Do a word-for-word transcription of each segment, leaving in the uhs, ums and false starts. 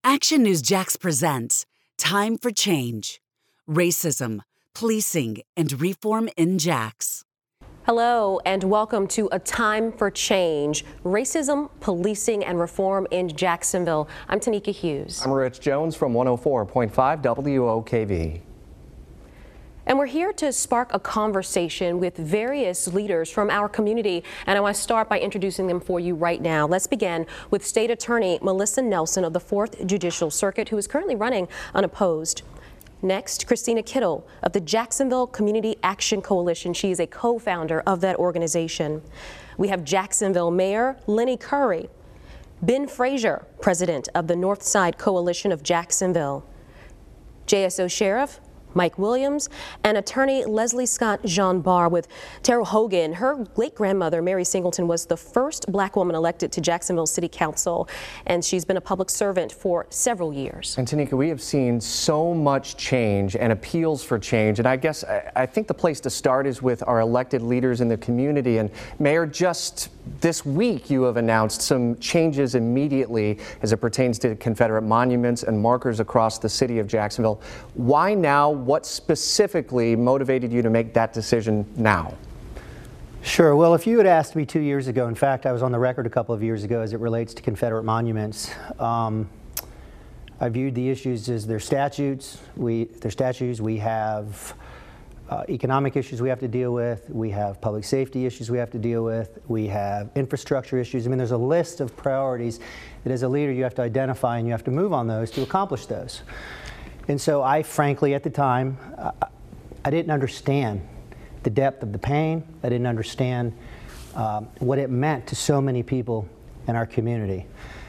Action News Jax presents Time for Change. Racism, Policing, and Reform in Jax. Hello and welcome to A Time for Change, Racism, Policing, and Reform in Jacksonville. I'm Tanika Hughes. I'm Rich Jones from one oh four point five W O K V. And we're here to spark a conversation with various leaders from our community, and I want to start by introducing them for you right now. Let's begin with State Attorney Melissa Nelson of the fourth Judicial Circuit, who is currently running unopposed. Next, Christina Kittle of the Jacksonville Community Action Coalition. She is a co-founder of that organization. We have Jacksonville Mayor Lenny Curry, Ben Frazier, president of the Northside Coalition of Jacksonville, J S O Sheriff Mike Williams, and attorney Leslie Scott Jean Barr with Terrell Hogan. Her late grandmother, Mary Singleton, was the first black woman elected to Jacksonville City Council, and she's been a public servant for several years. And Tanika, we have seen so much change and appeals for change, and I guess I, I think the place to start is with our elected leaders in the community. And Mayor, just this week you have announced some changes immediately as it pertains to Confederate monuments and markers across the city of Jacksonville. Why now? What specifically motivated you to make that decision now? Sure. Well, if you had asked me two years ago, in fact, I was on the record a couple of years ago as it relates to Confederate monuments. Um, I viewed the issues as their statutes. We, their statutes. We have uh, economic issues we have to deal with. We have public safety issues we have to deal with. We have infrastructure issues. I mean, there's a list of priorities that as a leader you have to identify and you have to move on those to accomplish those. And so I, frankly, at the time, uh, I didn't understand the depth of the pain. I didn't understand um, what it meant to so many people in our community.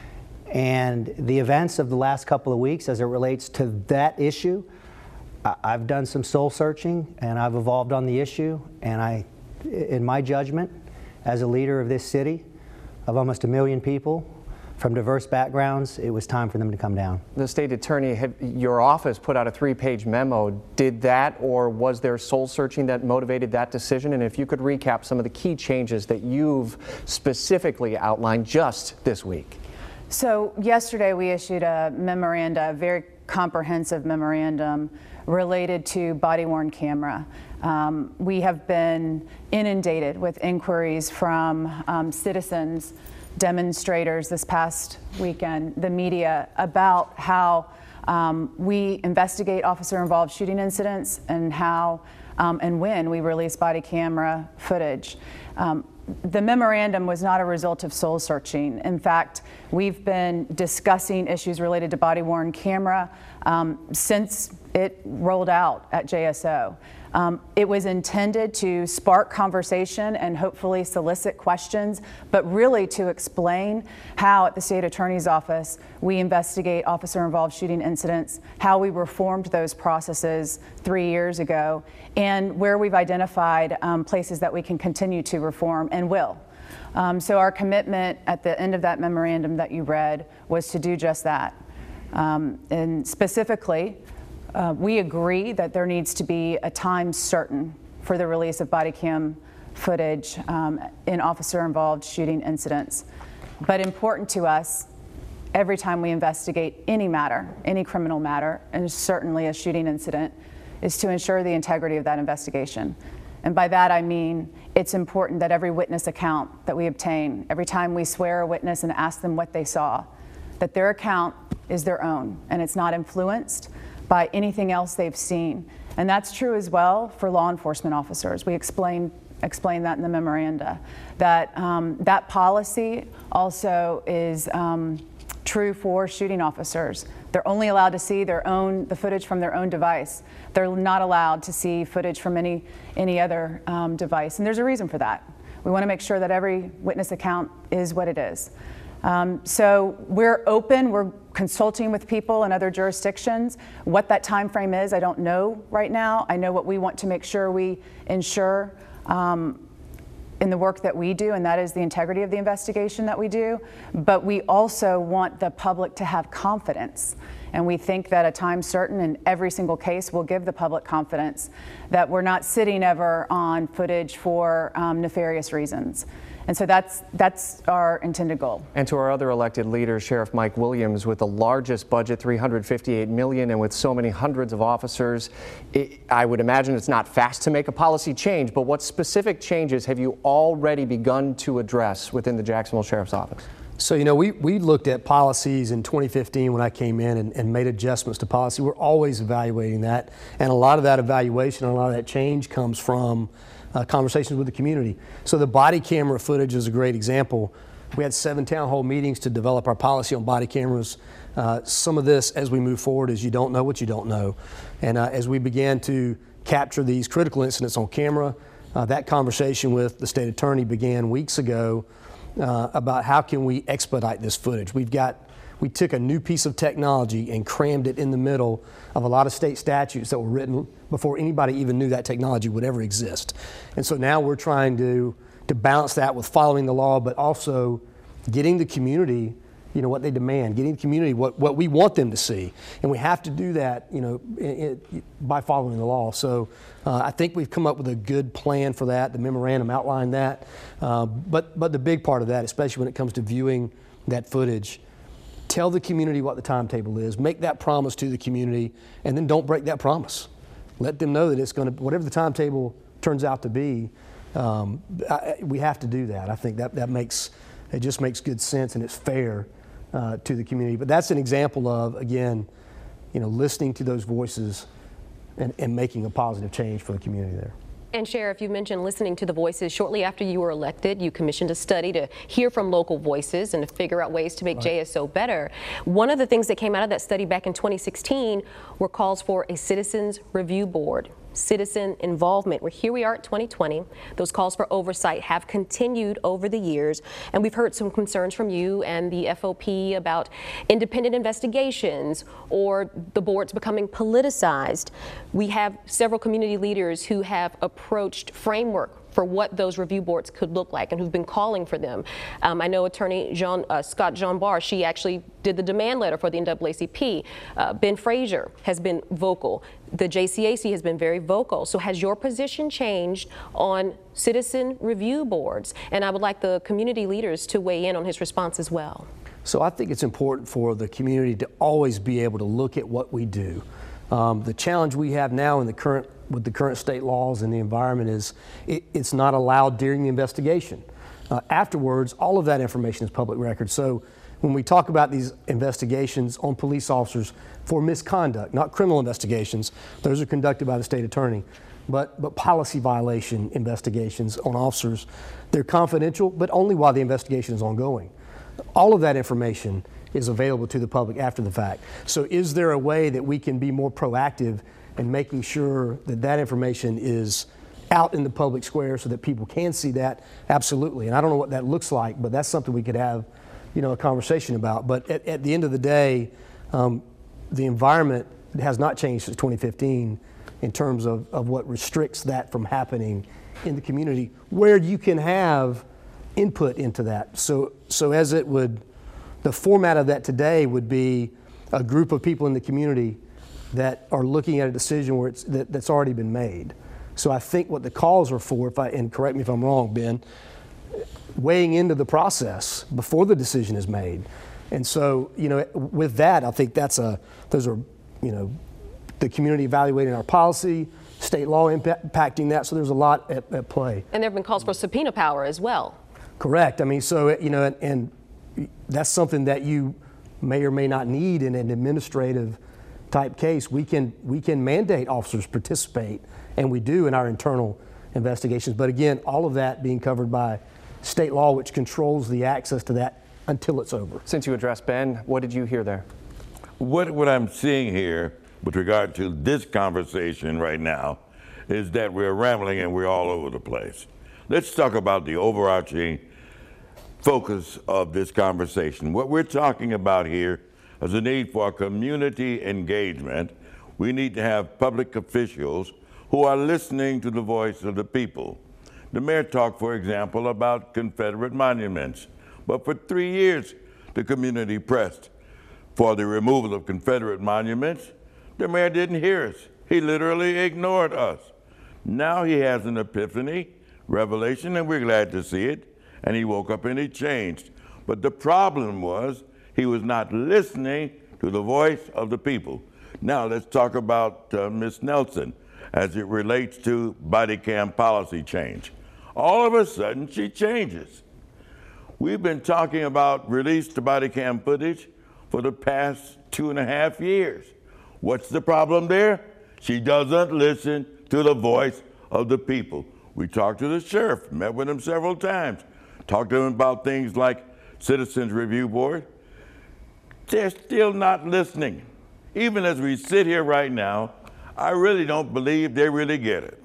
And the events of the last couple of weeks as it relates to that issue, I I've done some soul searching and I've evolved on the issue. And I, in my judgment, as a leader of this city, of almost a million people, from diverse backgrounds, it was time for them to come down. The state attorney, have, your office put out a three-page memo. Did that, or was there soul searching that motivated that decision? And if you could recap some of the key changes that you've specifically outlined just this week. So yesterday we issued a memoranda, a very comprehensive memorandum related to body-worn camera. Um, we have been inundated with inquiries from um, citizens, demonstrators this past weekend, the media, about how um, we investigate officer-involved shooting incidents and how um, and when we release body camera footage. Um, the memorandum was not a result of soul searching. In fact, we've been discussing issues related to body-worn camera um, since it rolled out at J S O. Um, it was intended to spark conversation and hopefully solicit questions, but really to explain how at the state attorney's office we investigate officer-involved shooting incidents, how we reformed those processes three years ago, and where we've identified um, places that we can continue to reform and will. Um, so our commitment at the end of that memorandum that you read was to do just that. Um, and specifically, Uh, we agree that there needs to be a time certain for the release of body cam footage um, in officer-involved shooting incidents. But important to us, every time we investigate any matter, any criminal matter, and certainly a shooting incident, is to ensure the integrity of that investigation. And by that I mean it's important that every witness account that we obtain, every time we swear a witness and ask them what they saw, that their account is their own and it's not influenced by anything else they've seen. And that's true as well for law enforcement officers. We explain, explain that in the memoranda, that um, that policy also is um, true for shooting officers. They're only allowed to see their own, the footage from their own device. They're not allowed to see footage from any, any other um, device. And there's a reason for that. We want to make sure that every witness account is what it is. Um, so we're open, we're consulting with people in other jurisdictions. What that time frame is, I don't know right now. I know what we want to make sure we ensure um, in the work that we do, and that is the integrity of the investigation that we do. But we also want the public to have confidence. And we think that a time certain in every single case will give the public confidence that we're not sitting ever on footage for um, nefarious reasons. And so that's, that's our intended goal. And to our other elected leaders, Sheriff Mike Williams, with the largest budget, three hundred fifty-eight million dollars, and with so many hundreds of officers, it, I would imagine it's not fast to make a policy change, but what specific changes have you already begun to address within the Jacksonville Sheriff's Office? So, you know, we, we looked at policies in twenty fifteen when I came in and, and made adjustments to policy. We're always evaluating that. And a lot of that evaluation, a lot of that change comes from uh, conversations with the community. So the body camera footage is a great example. We had seven town hall meetings to develop our policy on body cameras. Uh, some of this, as we move forward, is you don't know what you don't know. And uh, as we began to capture these critical incidents on camera, uh, that conversation with the state attorney began weeks ago. Uh, about how can we expedite this footage. We've got, we took a new piece of technology and crammed it in the middle of a lot of state statutes that were written before anybody even knew that technology would ever exist. And so now we're trying to, to balance that with following the law, but also getting the community, you know, what they demand, getting the community what, what we want them to see. And we have to do that, you know, it, it, by following the law. So uh, I think we've come up with a good plan for that. The memorandum outlined that. Uh, but, but the big part of that, especially when it comes to viewing that footage, tell the community what the timetable is, make that promise to the community, and then don't break that promise. Let them know that it's going to, whatever the timetable turns out to be, um, I, we have to do that. I think that, that makes, it just makes good sense and it's fair Uh, to the community. But that's an example of, again, you know, listening to those voices and, and making a positive change for the community there. And Sheriff, you mentioned listening to the voices. Shortly after you were elected, you commissioned a study to hear from local voices and to figure out ways to make right. J S O better. One of the things that came out of that study back in twenty sixteen were calls for a citizens review board. Citizen involvement. Well, here we are at twenty twenty. Those calls for oversight have continued over the years, and we've heard some concerns from you and the F O P about independent investigations or the boards becoming politicized. We have several community leaders who have approached framework for what those review boards could look like and who've been calling for them. Um, I know Attorney Jean, uh, Scott Jean Barr, she actually did the demand letter for the N double A C P. Uh, Ben Frazier has been vocal. The J C A C has been very vocal. So has your position changed on citizen review boards? And I would like the community leaders to weigh in on his response as well. So I think it's important for the community to always be able to look at what we do. Um, the challenge we have now in the current with the current state laws and the environment is it, it's not allowed during the investigation. Uh, afterwards, all of that information is public record. So when we talk about these investigations on police officers for misconduct, not criminal investigations, those are conducted by the state attorney, but, but policy violation investigations on officers, they're confidential, but only while the investigation is ongoing. All of that information is available to the public after the fact. So is there a way that we can be more proactive in making sure that that information is out in the public square so that people can see that? Absolutely. And I don't know what that looks like, but that's something we could have, you know, a conversation about. But at, at the end of the day, um, the environment has not changed since twenty fifteen in terms of, of what restricts that from happening in the community, where you can have input into that. So, so as it would, the format of that today would be a group of people in the community that are looking at a decision where it's that, that's already been made. So I think what the calls are for, if I, and correct me if I'm wrong, Ben, weighing into the process before the decision is made. And so, you know, with that, I think that's a, those are, you know, the community evaluating our policy, state law impacting that. So there's a lot at, at play. And there have been calls for subpoena power as well. Correct. I mean, so, you know, and, and that's something that you may or may not need in an administrative type case. We can we can mandate officers participate, and we do in our internal investigations. But again, all of that being covered by state law, which controls the access to that until it's over. Since you addressed Ben, what did you hear there? What what I'm seeing here with regard to this conversation right now is that we're rambling and we're all over the place. Let's talk about the overarching focus of this conversation. What we're talking about here is a need for community engagement. We need to have public officials who are listening to the voice of the people. The mayor talked, for example, about Confederate monuments, but for three years the community pressed for the removal of Confederate monuments. The mayor didn't hear us. He literally ignored us. Now he has an epiphany, revelation, and we're glad to see it, and he woke up and he changed. But the problem was he was not listening to the voice of the people. Now let's talk about uh, Miz Nelson as it relates to body cam policy change. All of a sudden she changes. We've been talking about release to body cam footage for the past two and a half years. What's the problem there? She doesn't listen to the voice of the people. We talked to the sheriff, met with him several times, talked to him about things like Citizens Review Board. They're still not listening. Even as we sit here right now, I really don't believe they really get it.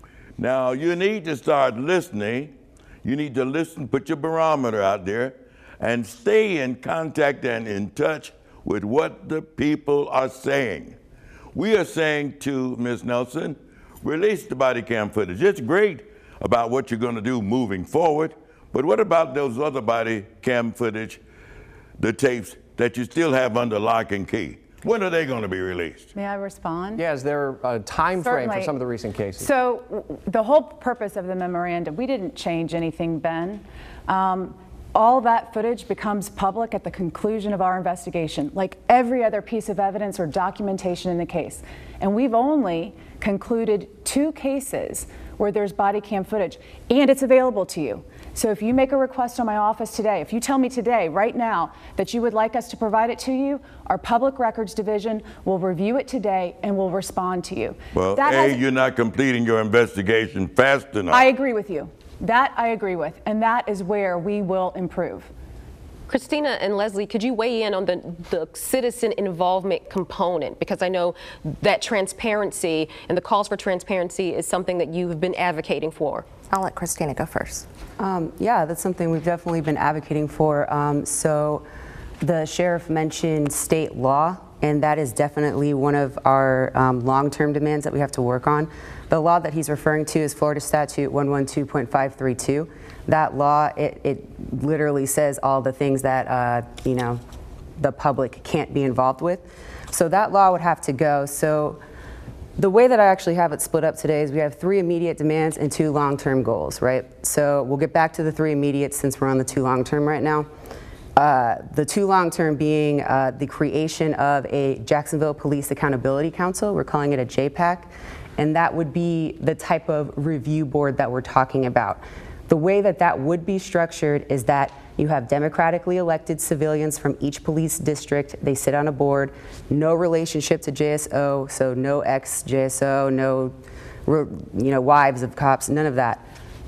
Now, you need to start listening. You need to listen, put your barometer out there, and stay in contact and in touch with what the people are saying. We are saying to Miz Nelson, release the body cam footage. It's great about what you're going to do moving forward, but what about those other body cam footage, the tapes that you still have under lock and key? When are they going to be released? May I respond? Yeah, is there a time frame Certainly. for some of the recent cases? So w- the whole purpose of the memorandum, we didn't change anything, Ben. Um, all that footage becomes public at the conclusion of our investigation, like every other piece of evidence or documentation in the case. And we've only concluded two cases where there's body cam footage, and it's available to you. So if you make a request on my office today, if you tell me today, right now, that you would like us to provide it to you, our Public Records Division will review it today and will respond to you. Well, That A, has- you're not completing your investigation fast enough. I agree with you. That I agree with, and that is where we will improve. Christina and Leslie, could you weigh in on the, the citizen involvement component? Because I know that transparency and the calls for transparency is something that you have been advocating for. I'll let Christina go first. Um, yeah, that's something we've definitely been advocating for. Um, so the sheriff mentioned state law, and that is definitely one of our um, long-term demands that we have to work on. The law that he's referring to is Florida Statute one twelve point five three two. That law, it, it literally says all the things that, uh, you know, the public can't be involved with. So that law would have to go. So the way that I actually have it split up today is we have three immediate demands and two long-term goals, right? So we'll get back to the three immediate since we're on the two long-term right now. Uh, the two long-term being uh, the creation of a Jacksonville Police Accountability Council. We're calling it a J PAC, and that would be the type of review board that we're talking about. The way that that would be structured is that you have democratically elected civilians from each police district. They sit on a board, no relationship to J S O, so no ex-J S O, no, you know, wives of cops, none of that.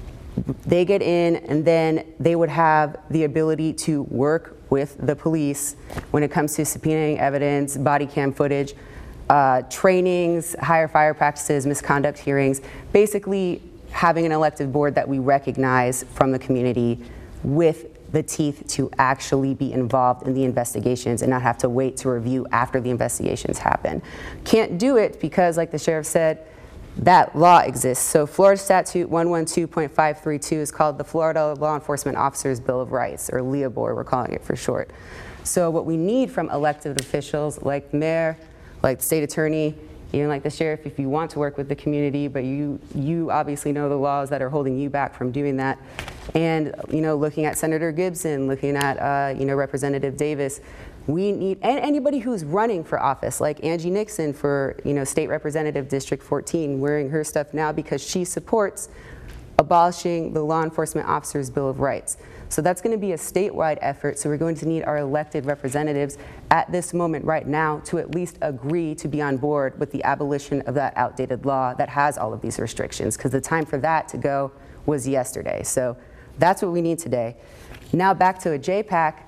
They get in, and then they would have the ability to work with the police when it comes to subpoenaing evidence, body cam footage, uh, trainings, higher fire practices, misconduct hearings, basically having an elected board that we recognize from the community with the teeth to actually be involved in the investigations and not have to wait to review after the investigations happen. Can't do it because, like the sheriff said, that law exists. So Florida Statute one twelve point five three two is called the Florida Law Enforcement Officers Bill of Rights, or LEOBOR, we're calling it for short. So what we need from elected officials like the mayor, like the state attorney, even like the sheriff, if you want to work with the community, but you you obviously know the laws that are holding you back from doing that. And, you know, looking at Senator Gibson, looking at, uh, you know, Representative Davis, we need, and anybody who's running for office, like Angie Nixon for, you know, State Representative District fourteen, wearing her stuff now because she supports abolishing the Law Enforcement Officers Bill of Rights. So that's going to be a statewide effort. So we're going to need our elected representatives at this moment right now to at least agree to be on board with the abolition of that outdated law that has all of these restrictions, because the time for that to go was yesterday. So that's what we need today. Now back to a J PAC.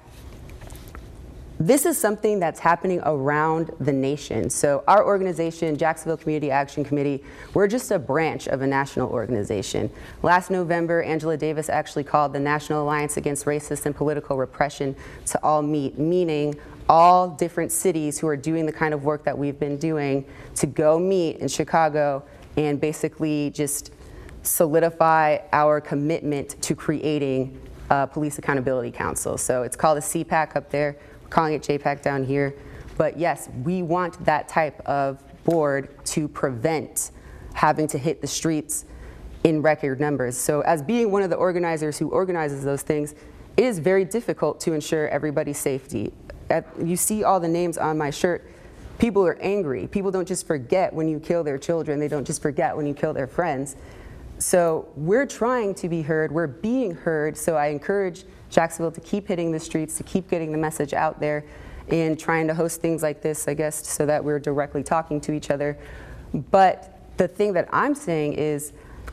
This is something that's happening around the nation. So our organization, Jacksonville Community Action Committee, we're just a branch of a national organization. Last November, Angela Davis actually called the National Alliance Against Racist and Political Repression to all meet, meaning all different cities who are doing the kind of work that we've been doing to go meet in Chicago and basically just solidify our commitment to creating a Police Accountability Council. So it's called a C PAC up there. Calling it J PAC down here. But yes, we want that type of board to prevent having to hit the streets in record numbers. So as being one of the organizers who organizes those things, it is very difficult to ensure everybody's safety. At, you see all the names on my shirt. People are angry. People don't just forget when you kill their children. They don't just forget when you kill their friends. So we're trying to be heard. We're being heard. So I encourage Jacksonville to keep hitting the streets, to keep getting the message out there, and trying to host things like this, I guess, so that we're directly talking to each other. But the thing that I'm saying is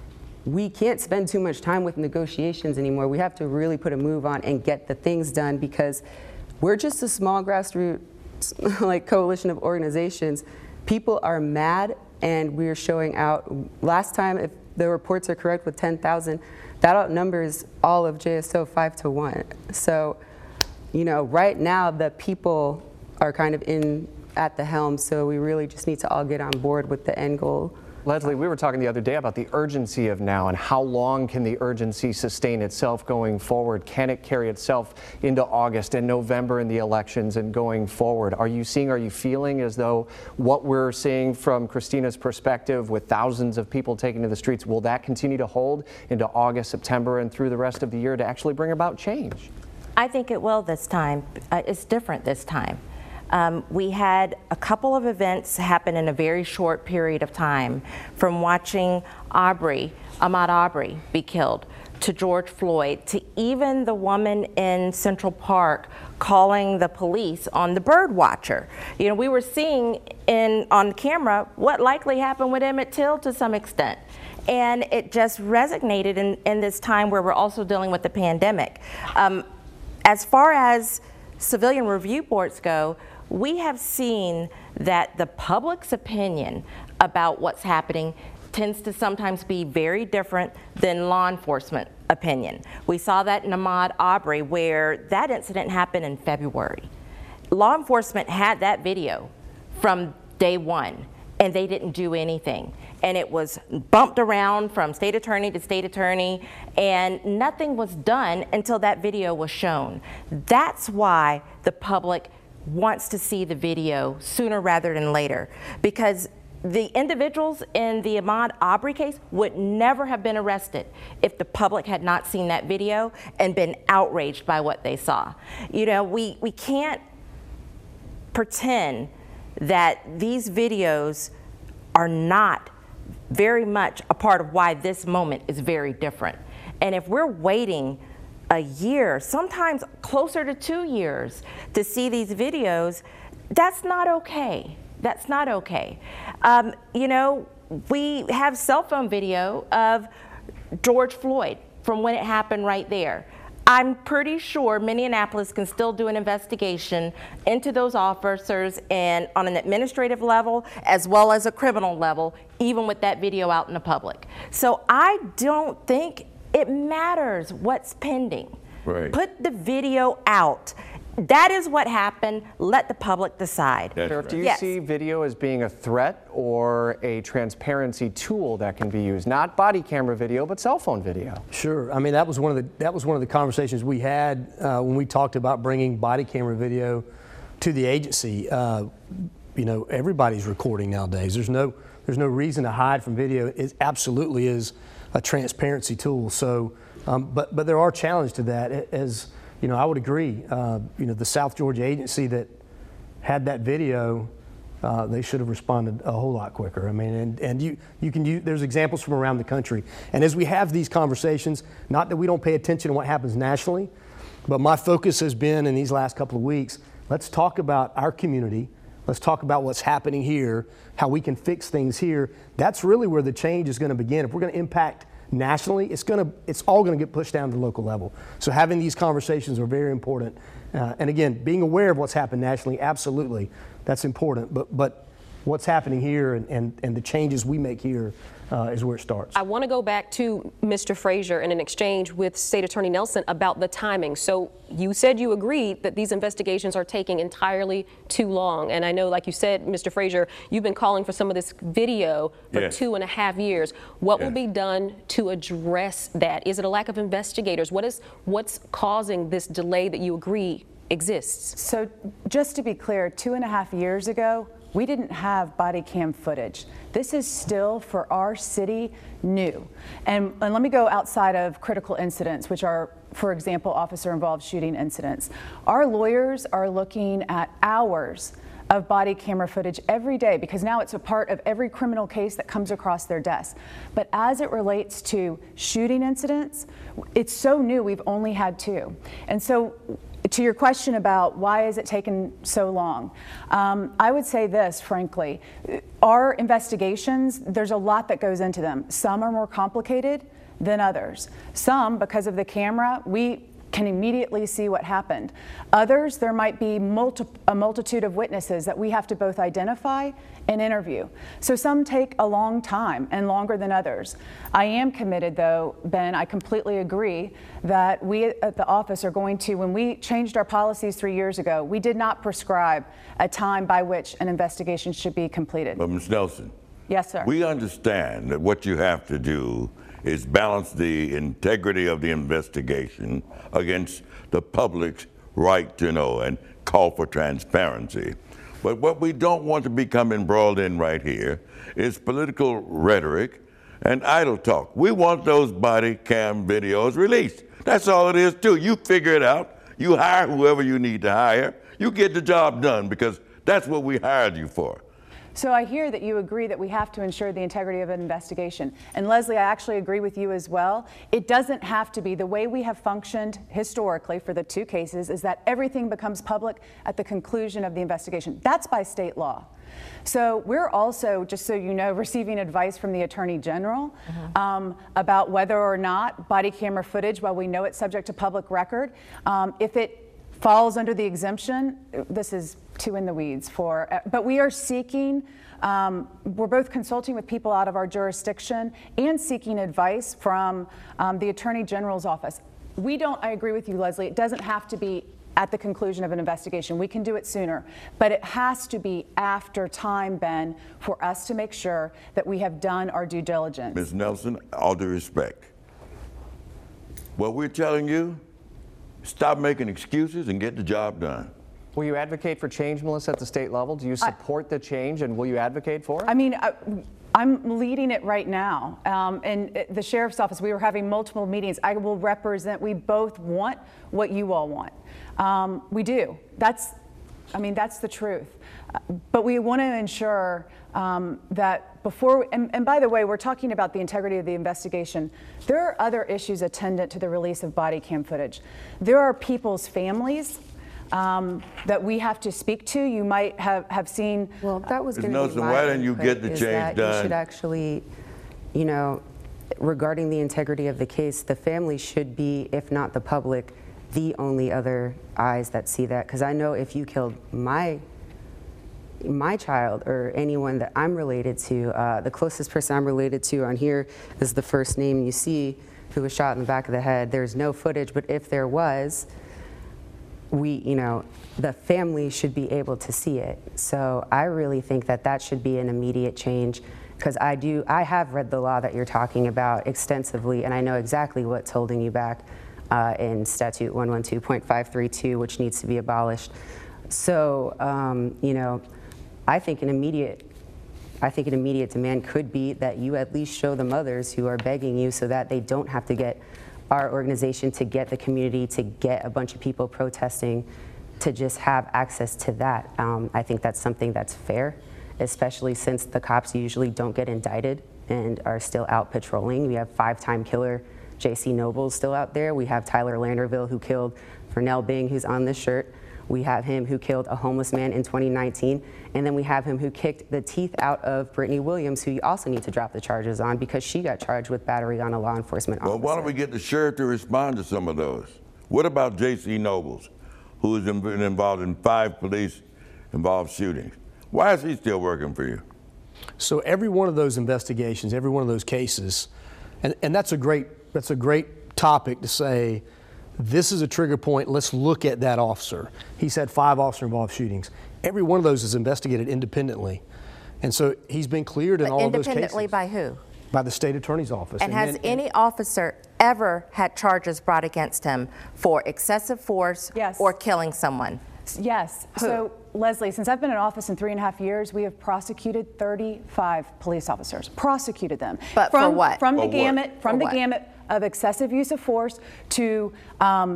we can't spend too much time with negotiations anymore. We have to really put a move on and get the things done, because we're just a small grassroots like coalition of organizations. People are mad, and we're showing out. Last time, if the reports are correct with ten thousand, that outnumbers all of J S O five to one. So, you know, right now the people are kind of in at the helm, so we really just need to all get on board with the end goal. Leslie, we were talking the other day about the urgency of now and how long can the urgency sustain itself going forward? Can it carry itself into August and November in the elections and going forward? Are you seeing, are you feeling as though what we're seeing from Christina's perspective with thousands of people taking to the streets, will that continue to hold into August, September, and through the rest of the year to actually bring about change? I think it will this time. Uh, it's different this time. Um, we had a couple of events happen in a very short period of time, from watching Aubrey, Ahmaud Aubrey, be killed, to George Floyd, to even the woman in Central Park calling the police on the bird watcher. You know, we were seeing in on camera what likely happened with Emmett Till to some extent. And it just resonated in, in this time where we're also dealing with the pandemic. Um, as far as civilian review boards go, we have seen that the public's opinion about what's happening tends to sometimes be very different than law enforcement opinion. We saw that in Ahmaud Aubrey, where that incident happened in February. Law enforcement had that video from day one, and they didn't do anything. And it was bumped around from state attorney to state attorney, and nothing was done until that video was shown. That's why the public wants to see the video sooner rather than later, because the individuals in the Ahmaud Aubrey case would never have been arrested if the public had not seen that video and been outraged by what they saw. You know, we, we can't pretend that these videos are not very much a part of why this moment is very different. And if we're waiting a year, sometimes closer to two years, to see these videos, that's not okay. That's not okay. Um, you know, we have cell phone video of George Floyd from when it happened right there. I'm pretty sure Minneapolis can still do an investigation into those officers, and on an administrative level as well as a criminal level, even with that video out in the public. So I don't think it matters what's pending. Right. Put the video out. That is what happened. Let the public decide. That's Sheriff, right. do you Yes. see video as being a threat or a transparency tool that can be used? Not body camera video, but cell phone video. Sure. I mean, that was one of the that was one of the conversations we had uh, when we talked about bringing body camera video to the agency. Uh, you know, everybody's recording nowadays. There's no there's no reason to hide from video. It absolutely is a transparency tool. So, um, but but there are challenges to that. As you know, I would agree. Uh, you know, the South Georgia agency that had that video, uh, they should have responded a whole lot quicker. I mean, and, and you you can use, there's examples from around the country. And as we have these conversations, not that we don't pay attention to what happens nationally, but my focus has been in these last couple of weeks, let's talk about our community. Let's talk about what's happening here, how we can fix things here. That's really where the change is going to begin. If we're going to impact nationally, it's going to, it's all going to get pushed down to the local level. So having these conversations are very important. Uh, and again, being aware of what's happened nationally, absolutely, that's important. But but what's happening here and, and, and the changes we make here uh, is where it starts. I want to go back to Mister Frazier and an exchange with State Attorney Nelson about the timing. So you said you agreed that these investigations are taking entirely too long. And I know, like you said, Mister Frazier, you've been calling for some of this video for Yes. two and a half years. What Yes. will be done to address that? Is it a lack of investigators? What is what's causing this delay that you agree exists. So just to be clear, two and a half years ago, we didn't have body cam footage. This is still, for our city, new. And, and let me go outside of critical incidents, which are, for example, officer-involved shooting incidents. Our lawyers are looking at hours of body camera footage every day, because now it's a part of every criminal case that comes across their desk. But as it relates to shooting incidents, it's so new, we've only had two. And so, to your question about why is it taken so long, um, I would say this, frankly. Our investigations, there's a lot that goes into them. Some are more complicated than others. Some, because of the camera, we can immediately see what happened. Others, there might be multi a multitude of witnesses that we have to both identify and interview. So some take a long time and longer than others. I am committed, though, Ben, I completely agree that we at the office are going to, when we changed our policies three years ago, we did not prescribe a time by which an investigation should be completed. But Miz Nelson. Yes, sir. We understand that what you have to do is balance the integrity of the investigation against the public's right to know and call for transparency. But what we don't want to become embroiled in right here is political rhetoric and idle talk. We want those body cam videos released. That's all it is, too. You figure it out. You hire whoever you need to hire. You get the job done, because that's what we hired you for. So I hear that you agree that we have to ensure the integrity of an investigation. And Leslie, I actually agree with you as well. It doesn't have to be. The way we have functioned historically for the two cases is that everything becomes public at the conclusion of the investigation. That's by state law. So we're also, just so you know, receiving advice from the Attorney General mm-hmm. um, about whether or not body camera footage, while we know it's subject to public record, um, if it falls under the exemption, this is too in the weeds for, but we are seeking, um, we're both consulting with people out of our jurisdiction and seeking advice from um, the Attorney General's office. We don't, I agree with you, Leslie, it doesn't have to be at the conclusion of an investigation. We can do it sooner, but it has to be after time, Ben, for us to make sure that we have done our due diligence. Miz Nelson, all due respect, what we're telling you, stop making excuses and get the job done. Will you advocate for change, Melissa, at the state level? Do you support I, the change, and will you advocate for it? I mean, I, I'm leading it right now. Um, and the sheriff's office, we were having multiple meetings. I will represent, we both want what you all want. Um, we do. That's, I mean, that's the truth. Uh, but we want to ensure um, that before, and, and by the way, we're talking about the integrity of the investigation. There are other issues attendant to the release of body cam footage. There are people's families um, that we have to speak to. You might have, have seen. Well, that was going to be my why didn't you get the change that done? You should actually, you know, regarding the integrity of the case, the family should be, if not the public, the only other eyes that see that. Because I know if you killed my my child or anyone that I'm related to, uh, the closest person I'm related to on here is the first name you see, who was shot in the back of the head. There's no footage, but if there was, we, you know, the family should be able to see it. So I really think that that should be an immediate change, because I do, I have read the law that you're talking about extensively, and I know exactly what's holding you back uh, in Statute one twelve point five three two, which needs to be abolished. So, um, you know, I think an immediate, I think an immediate demand could be that you at least show the mothers who are begging you, so that they don't have to get our organization, to get the community, to get a bunch of people protesting, to just have access to that. Um, I think that's something that's fair, especially since the cops usually don't get indicted and are still out patrolling. We have five-time killer J C Nobles still out there. We have Tyler Landerville, who killed Vernell Bing, who's on this shirt. We have him who killed a homeless man in twenty nineteen, and then we have him who kicked the teeth out of Brittany Williams, who you also need to drop the charges on because she got charged with battery on a law enforcement officer. Well, why don't we get the sheriff to respond to some of those? What about J C Nobles, who has been involved in five police-involved shootings? Why is he still working for you? So every one of those investigations, every one of those cases, and, and that's a great that's a great topic to say, this is a trigger point, let's look at that officer. He's had five officer-involved shootings. Every one of those is investigated independently. And so he's been cleared in but all of those cases. Independently by who? By the state attorney's office. And, and has then, any officer ever had charges brought against him for excessive force yes. or killing someone? Yes. Who? So, Leslie, since I've been in office in three and a half years, we have prosecuted thirty-five police officers. Prosecuted them. But from, for what? From for the gamut, what? from for the what? gamut of excessive use of force to um,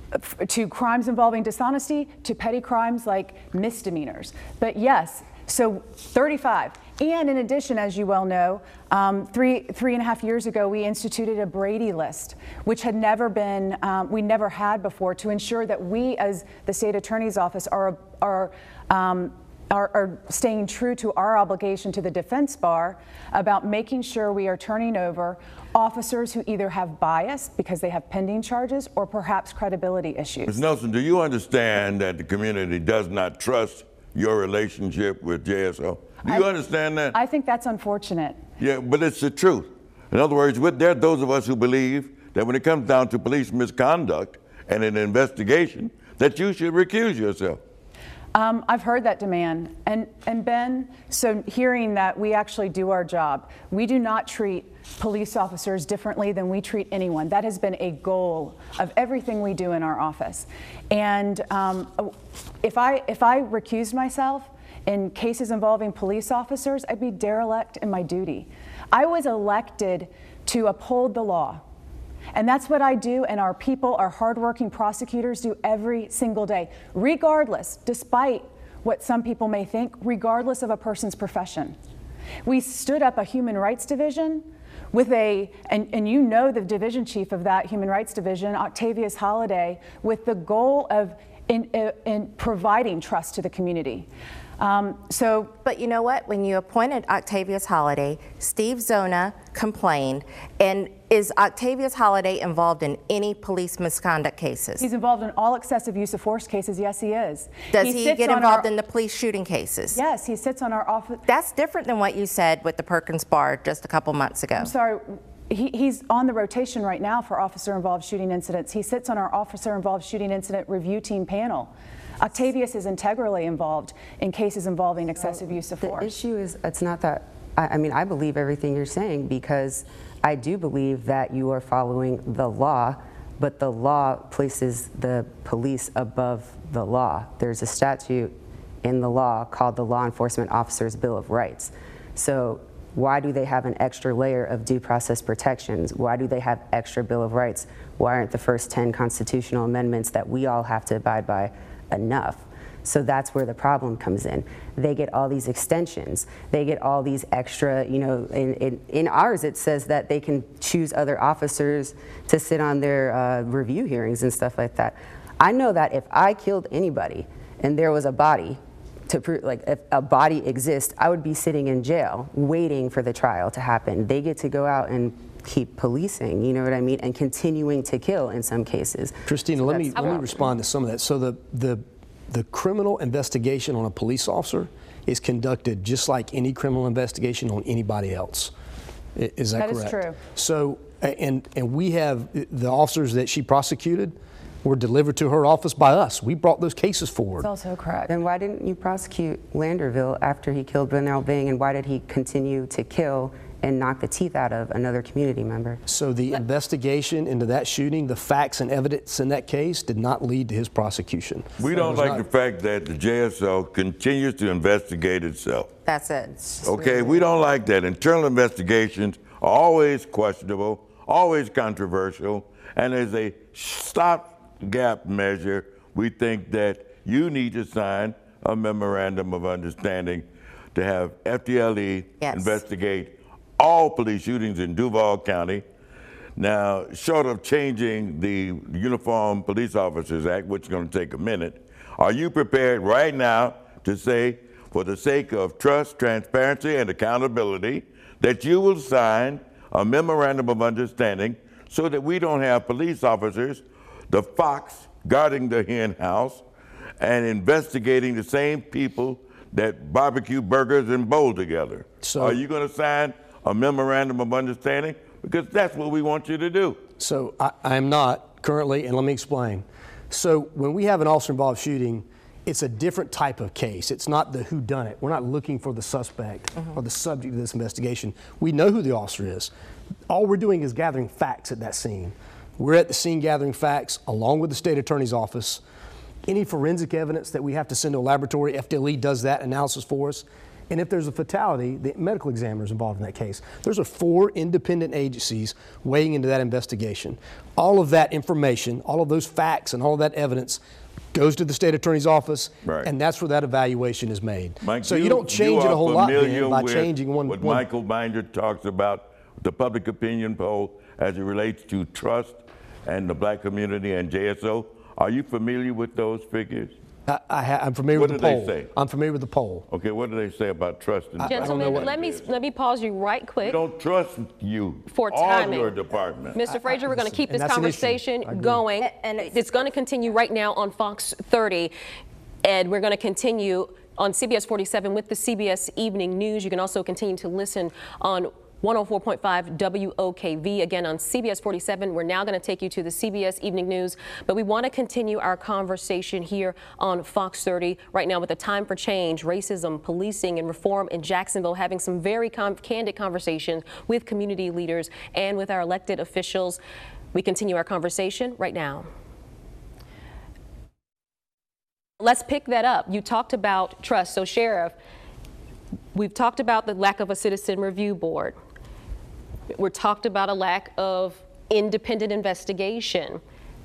to crimes involving dishonesty to petty crimes like misdemeanors. But yes, so thirty-five. And in addition, as you well know, um, three three and a half years ago, we instituted a Brady list, which had never been, um, we never had before, to ensure that we, as the state attorney's office, are are, um, are are staying true to our obligation to the defense bar about making sure we are turning over officers who either have bias because they have pending charges or perhaps credibility issues. Miz Nelson, do you understand that the community does not trust your relationship with J S O? Do you I, understand that? I think that's unfortunate. Yeah, but it's the truth. In other words, there are those of us who believe that when it comes down to police misconduct and an investigation, that you should recuse yourself. Um, I've heard that demand. And, and Ben, so hearing that we actually do our job, we do not treat police officers differently than we treat anyone. That has been a goal of everything we do in our office. And um, if I, if I recused myself in cases involving police officers, I'd be derelict in my duty. I was elected to uphold the law. And that's what I do, and our people, our hardworking prosecutors do every single day, regardless, despite what some people may think, regardless of a person's profession. We stood up a human rights division with a, and, and you know the division chief of that human rights division, Octavius Holliday, with the goal of in, in, in providing trust to the community. Um, so, but you know what? When you appointed Octavius Holliday, Steve Zona complained. And is Octavius Holliday involved in any police misconduct cases? He's involved in all excessive use of force cases. Yes, he is. Does he, he get involved our, in the police shooting cases? Yes, he sits on our office. That's different than what you said with the Perkins Bar just a couple months ago. I'm sorry. He, he's on the rotation right now for officer-involved shooting incidents. He sits on our officer-involved shooting incident review team panel. Octavius is integrally involved in cases involving excessive use of force. The issue is, it's not that, I, I mean, I believe everything you're saying because I do believe that you are following the law, but the law places the police above the law. There's a statute in the law called the Law Enforcement Officers Bill of Rights. So why do they have an extra layer of due process protections? Why do they have extra Bill of Rights? Why aren't the first ten constitutional amendments that we all have to abide by enough? So that's where the problem comes in. They get all these extensions. They get all these extra, you know, in, in, in ours it says that they can choose other officers to sit on their uh, review hearings and stuff like that. I know that if I killed anybody and there was a body to prove, like if a body exists, I would be sitting in jail waiting for the trial to happen. They get to go out and keep policing, you know what I mean, and continuing to kill in some cases. Christina, So let me that's- let me respond to some of that. So the the the criminal investigation on a police officer is conducted just like any criminal investigation on anybody else. I- Is that, That is correct? true. So a- and and we have the officers that she prosecuted were delivered to her office by us. We brought those cases forward. It's also correct. Then why didn't you prosecute Landerville after he killed Bernal Bing, and why did he continue to kill and knock the teeth out of another community member? So the investigation into that shooting, the facts and evidence in that case did not lead to his prosecution. We That don't was like not- the fact that the J S O continues to investigate itself. That's it. It's just Okay, really- we don't like that. Internal investigations are always questionable, always controversial, and as a stopgap measure, we think that you need to sign a memorandum of understanding to have F D L E Yes. investigate all police shootings in Duval County. Now, short of changing the Uniform Police Officers Act, which is going to take a minute, are you prepared right now to say, for the sake of trust, transparency, and accountability, that you will sign a memorandum of understanding so that we don't have police officers, the fox guarding the hen house, and investigating the same people that barbecue burgers and bowl together? So- are you going to sign a memorandum of understanding? Because that's what we want you to do. So I, I am not currently, and let me explain. So when we have an officer-involved shooting, it's a different type of case. It's not the whodunit. We're not looking for the suspect mm-hmm. or the subject of this investigation. We know who the officer is. All we're doing is gathering facts at that scene. We're at the scene gathering facts along with the state attorney's office. Any forensic evidence that we have to send to a laboratory, F D L E does that analysis for us. And if there's a fatality, the medical examiner is involved in that case. Those are four independent agencies weighing into that investigation. All of that information, all of those facts and all of that evidence goes to the state attorney's office, right. and that's where that evaluation is made. Mike, so you, you don't change you it a whole lot Ben, by with changing one. What one. Michael Binder talks about, the public opinion poll as it relates to trust and the black community and J S O. Are you familiar with those figures? I, I ha- I'm familiar what with the poll. poll. What do they say? I'm familiar with the poll. Okay, what do they say about trust? In Gentlemen, let me let me pause you right quick. We don't trust you for or timing. your department. Mister Frazier, we're going to keep this conversation an going, and it's going to continue right now on Fox thirty, and we're going to continue on C B S forty-seven with the C B S Evening News. You can also continue to listen on one oh four point five W O K V. Again, on C B S forty-seven, we're now going to take you to the C B S Evening News, but we want to continue our conversation here on Fox thirty right now with the Time for Change, Racism, Policing, and Reform in Jacksonville, having some very com- candid conversations with community leaders and with our elected officials. We continue our conversation right now. Let's pick that up. You talked about trust. So, Sheriff, we've talked about the lack of a citizen review board. We're talked about a lack of independent investigation.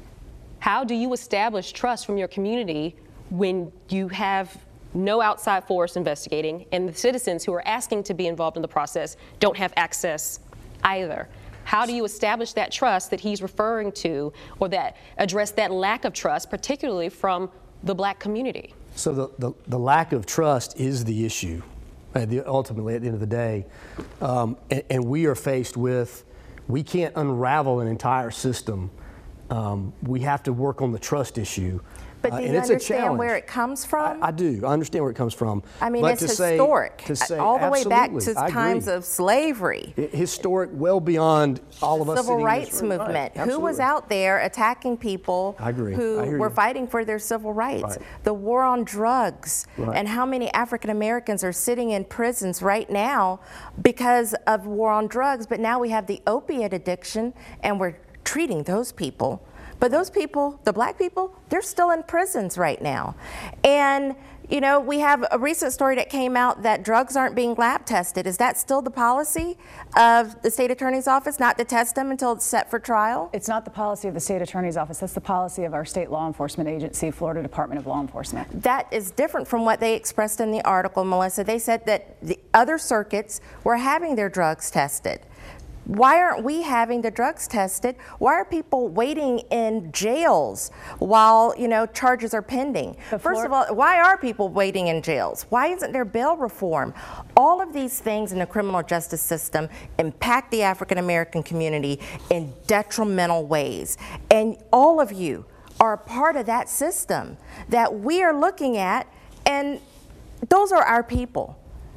How do you establish trust from your community when you have no outside force investigating and the citizens who are asking to be involved in the process don't have access either? How do you establish that trust that he's referring to, or that address that lack of trust, particularly from the black community? So the, the, the lack of trust is the issue. At the, ultimately, at the end of the day, um, and, and we are faced with, we can't unravel an entire system. Um, we have to work on the trust issue. But do uh, you and it's understand a where it comes from? I, I do. I understand where it comes from. I mean, but it's to historic, say, to say, all the way back to I times agree. of slavery. It, historic, well beyond all of us. Civil sitting rights in this room. movement. Right. Who was out there attacking people I agree. who I hear were you. fighting for their civil rights? Right. The war on drugs, Right. and how many African Americans are sitting in prisons right now because of war on drugs. But now we have the opiate addiction, and we're treating those people. But those people, the black people, they're still in prisons right now. And, you know, we have a recent story that came out that drugs aren't being lab tested. Is that still the policy of the state attorney's office, not to test them until it's set for trial? It's not the policy of the state attorney's office. That's the policy of our state law enforcement agency, Florida Department of Law Enforcement. That is different from what they expressed in the article, Melissa. They said that the other circuits were having their drugs tested. Why aren't we having the drugs tested? Why are people waiting in jails while, you know, charges are pending? First of all, why are people waiting in jails? Why isn't there bail reform? All of these things in the criminal justice system impact the African American community in detrimental ways. And all of you are a part of that system that we are looking at, and those are our people.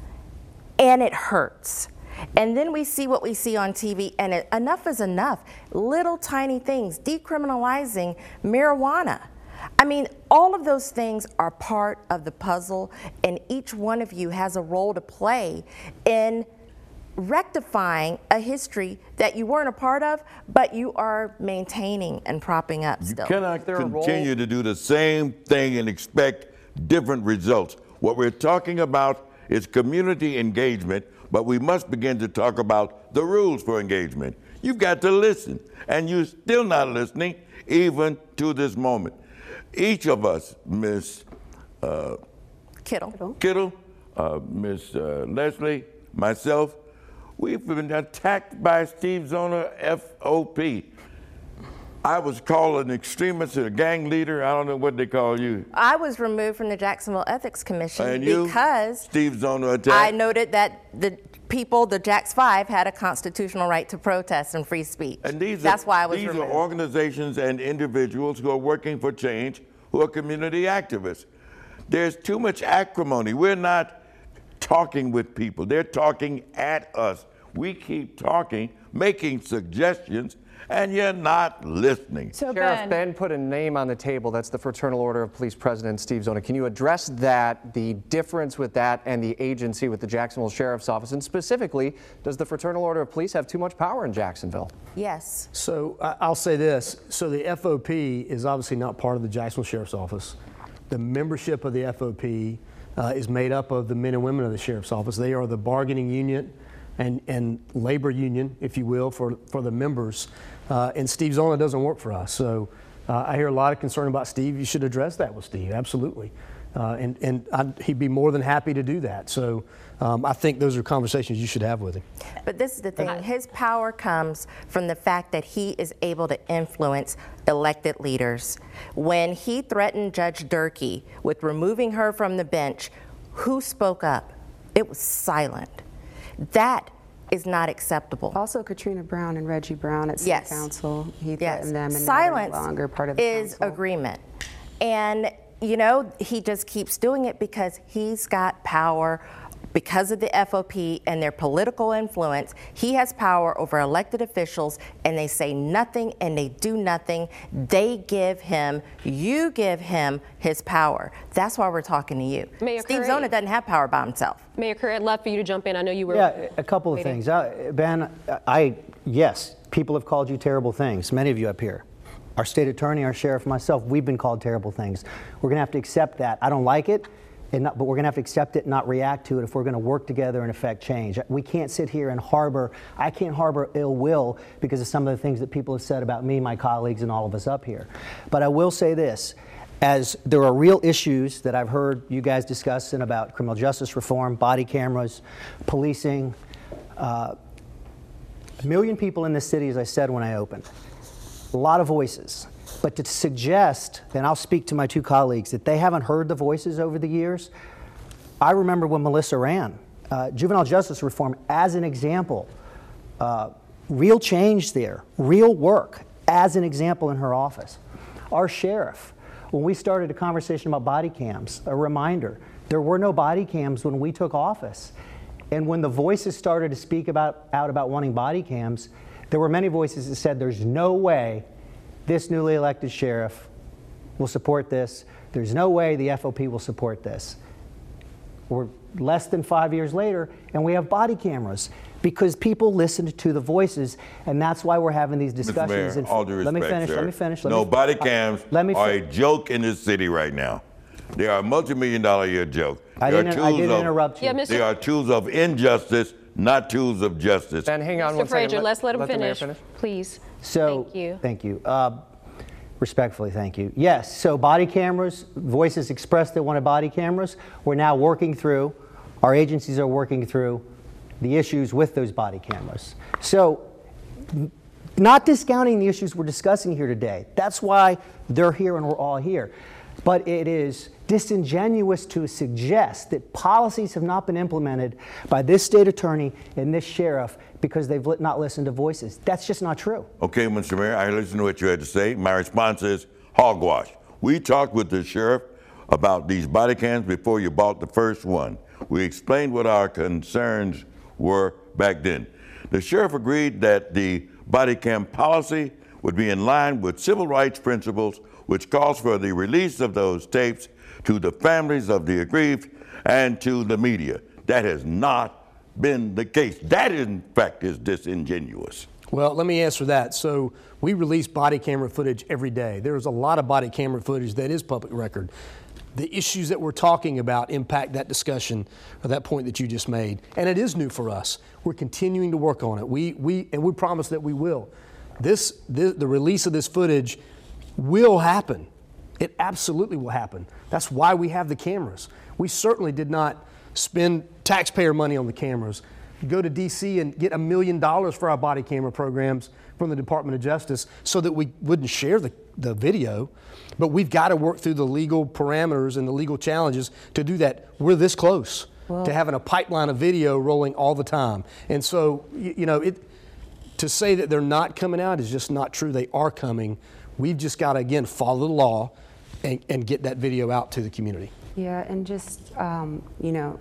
And it hurts. And then we see what we see on T V, and it, enough is enough. Little tiny things, decriminalizing marijuana. I mean, all of those things are part of the puzzle, and each one of you has a role to play in rectifying a history that you weren't a part of, but you are maintaining and propping up still. You cannot continue to do the same thing and expect different results. What we're talking about is community engagement, but we must begin to talk about the rules for engagement. You've got to listen, and you're still not listening even to this moment. Each of us, Miz Uh, Kittle, Kittle, uh, Miz Uh, Leslie, myself, we've been attacked by Steve Zona, F O P. I was called an extremist, a gang leader. I don't know what they call you. I was removed from the Jacksonville Ethics Commission And you, because Steve Zona attack. I noted that the people, the Jax Five, had a constitutional right to protest and free speech. And these That's are, why I was these removed. are organizations and individuals who are working for change, who are community activists. There's too much acrimony. We're not talking with people. They're talking at us. We keep talking, making suggestions, and you're not listening. So Sheriff Ben, Ben put a name on the table. That's the Fraternal Order of Police President Steve Zona. Can you address that, the difference with that and the agency with the Jacksonville Sheriff's Office? And specifically, does the Fraternal Order of Police have too much power in Jacksonville? Yes. So I- I'll say this. So the F O P is obviously not part of the Jacksonville Sheriff's Office. The membership of the F O P uh, is made up of the men and women of the Sheriff's Office. They are the bargaining union and, and labor union, if you will, for, for the members. Uh, and Steve Zona doesn't work for us. So uh, I hear a lot of concern about Steve. You should address that with Steve, absolutely. Uh, and and I'd, he'd be more than happy to do that. So um, I think those are conversations you should have with him. But this is the thing, his power comes from the fact that he is able to influence elected leaders. When he threatened Judge Durkee with removing her from the bench, who spoke up? It was silent. That is not acceptable. Also, Katrina Brown and Reggie Brown at City Yes. Council. He Yes. threatened them, and Silence they're no longer part of the is council. agreement. And, you know, he just keeps doing it because he's got power. Because of the F O P and their political influence, he has power over elected officials, and they say nothing and they do nothing. They give him, you give him his power. That's why we're talking to you. Mayor Steve Curry. Zona doesn't have power by himself. Mayor Curry, I'd love for you to jump in. I know you were. Yeah, a couple of waiting. things. Uh, Ben, I, yes, people have called you terrible things, many of you up here. Our state attorney, our sheriff, myself, we've been called terrible things. We're going to have to accept that. I don't like it, and not, but we're going to have to accept it and not react to it if we're going to work together and affect change. We can't sit here and harbor, I can't harbor ill will because of some of the things that people have said about me, my colleagues, and all of us up here. But I will say this. As there are real issues that I've heard you guys discussing about criminal justice reform, body cameras, policing, uh, a million people in this city, as I said when I opened, a lot of voices. But to suggest, and I'll speak to my two colleagues, that they haven't heard the voices over the years, I remember when Melissa ran, uh, juvenile justice reform as an example, uh, real change there, real work as an example in her office. Our sheriff, when we started a conversation about body cams, a reminder, there were no body cams when we took office. And when the voices started to speak about, out about wanting body cams, there were many voices that said there's no way this newly elected sheriff will support this. There's no way the F O P will support this. We're less than five years later, and we have body cameras because people listened to the voices, and that's why we're having these discussions. Mister Mayor, And all due respect, let me finish. sir. Let me finish. Let no, me, body cams uh, let me are fi- a joke in this city right now. They are a multi-million dollar a year joke. I They are didn't, I tools didn't of- interrupt you. Yeah, Mister They are tools of injustice, not tools of justice. Ben, hang on Mister one second. Frazier, let's let him the mayor finish, please. So, Thank you. Thank you. Uh, respectfully, thank you. Yes, so body cameras, voices expressed they wanted body cameras. We're now working through, our agencies are working through the issues with those body cameras. So, n- not discounting the issues we're discussing here today. That's why they're here and we're all here. But it is disingenuous to suggest that policies have not been implemented by this state attorney and this sheriff because they've li- not listened to voices. That's just not true. Okay, Mister Mayor, I listened to what you had to say. My response is hogwash. We talked with the sheriff about these body cams before you bought the first one. We explained what our concerns were back then. The sheriff agreed that the body cam policy would be in line with civil rights principles, which calls for the release of those tapes to the families of the aggrieved and to the media. That has not been the case. That, in fact, is disingenuous. Well, let me answer that. So we release body camera footage every day. There's a lot of body camera footage that is public record. The issues that we're talking about impact that discussion or that point that you just made. And it is new for us. We're continuing to work on it. We, we, and we promise that we will. This, this, the release of this footage will happen. It absolutely will happen. That's why we have the cameras. We certainly did not spend taxpayer money on the cameras. Go to D C and get a million dollars for our body camera programs from the Department of Justice so that we wouldn't share the, the video. But we've got to work through the legal parameters and the legal challenges to do that. We're this close well, to having a pipeline of video rolling all the time. And so, you, you know, it, to say that they're not coming out is just not true. They are coming. We've just got to, again, follow the law and, and get that video out to the community. Yeah, and just, um, you know,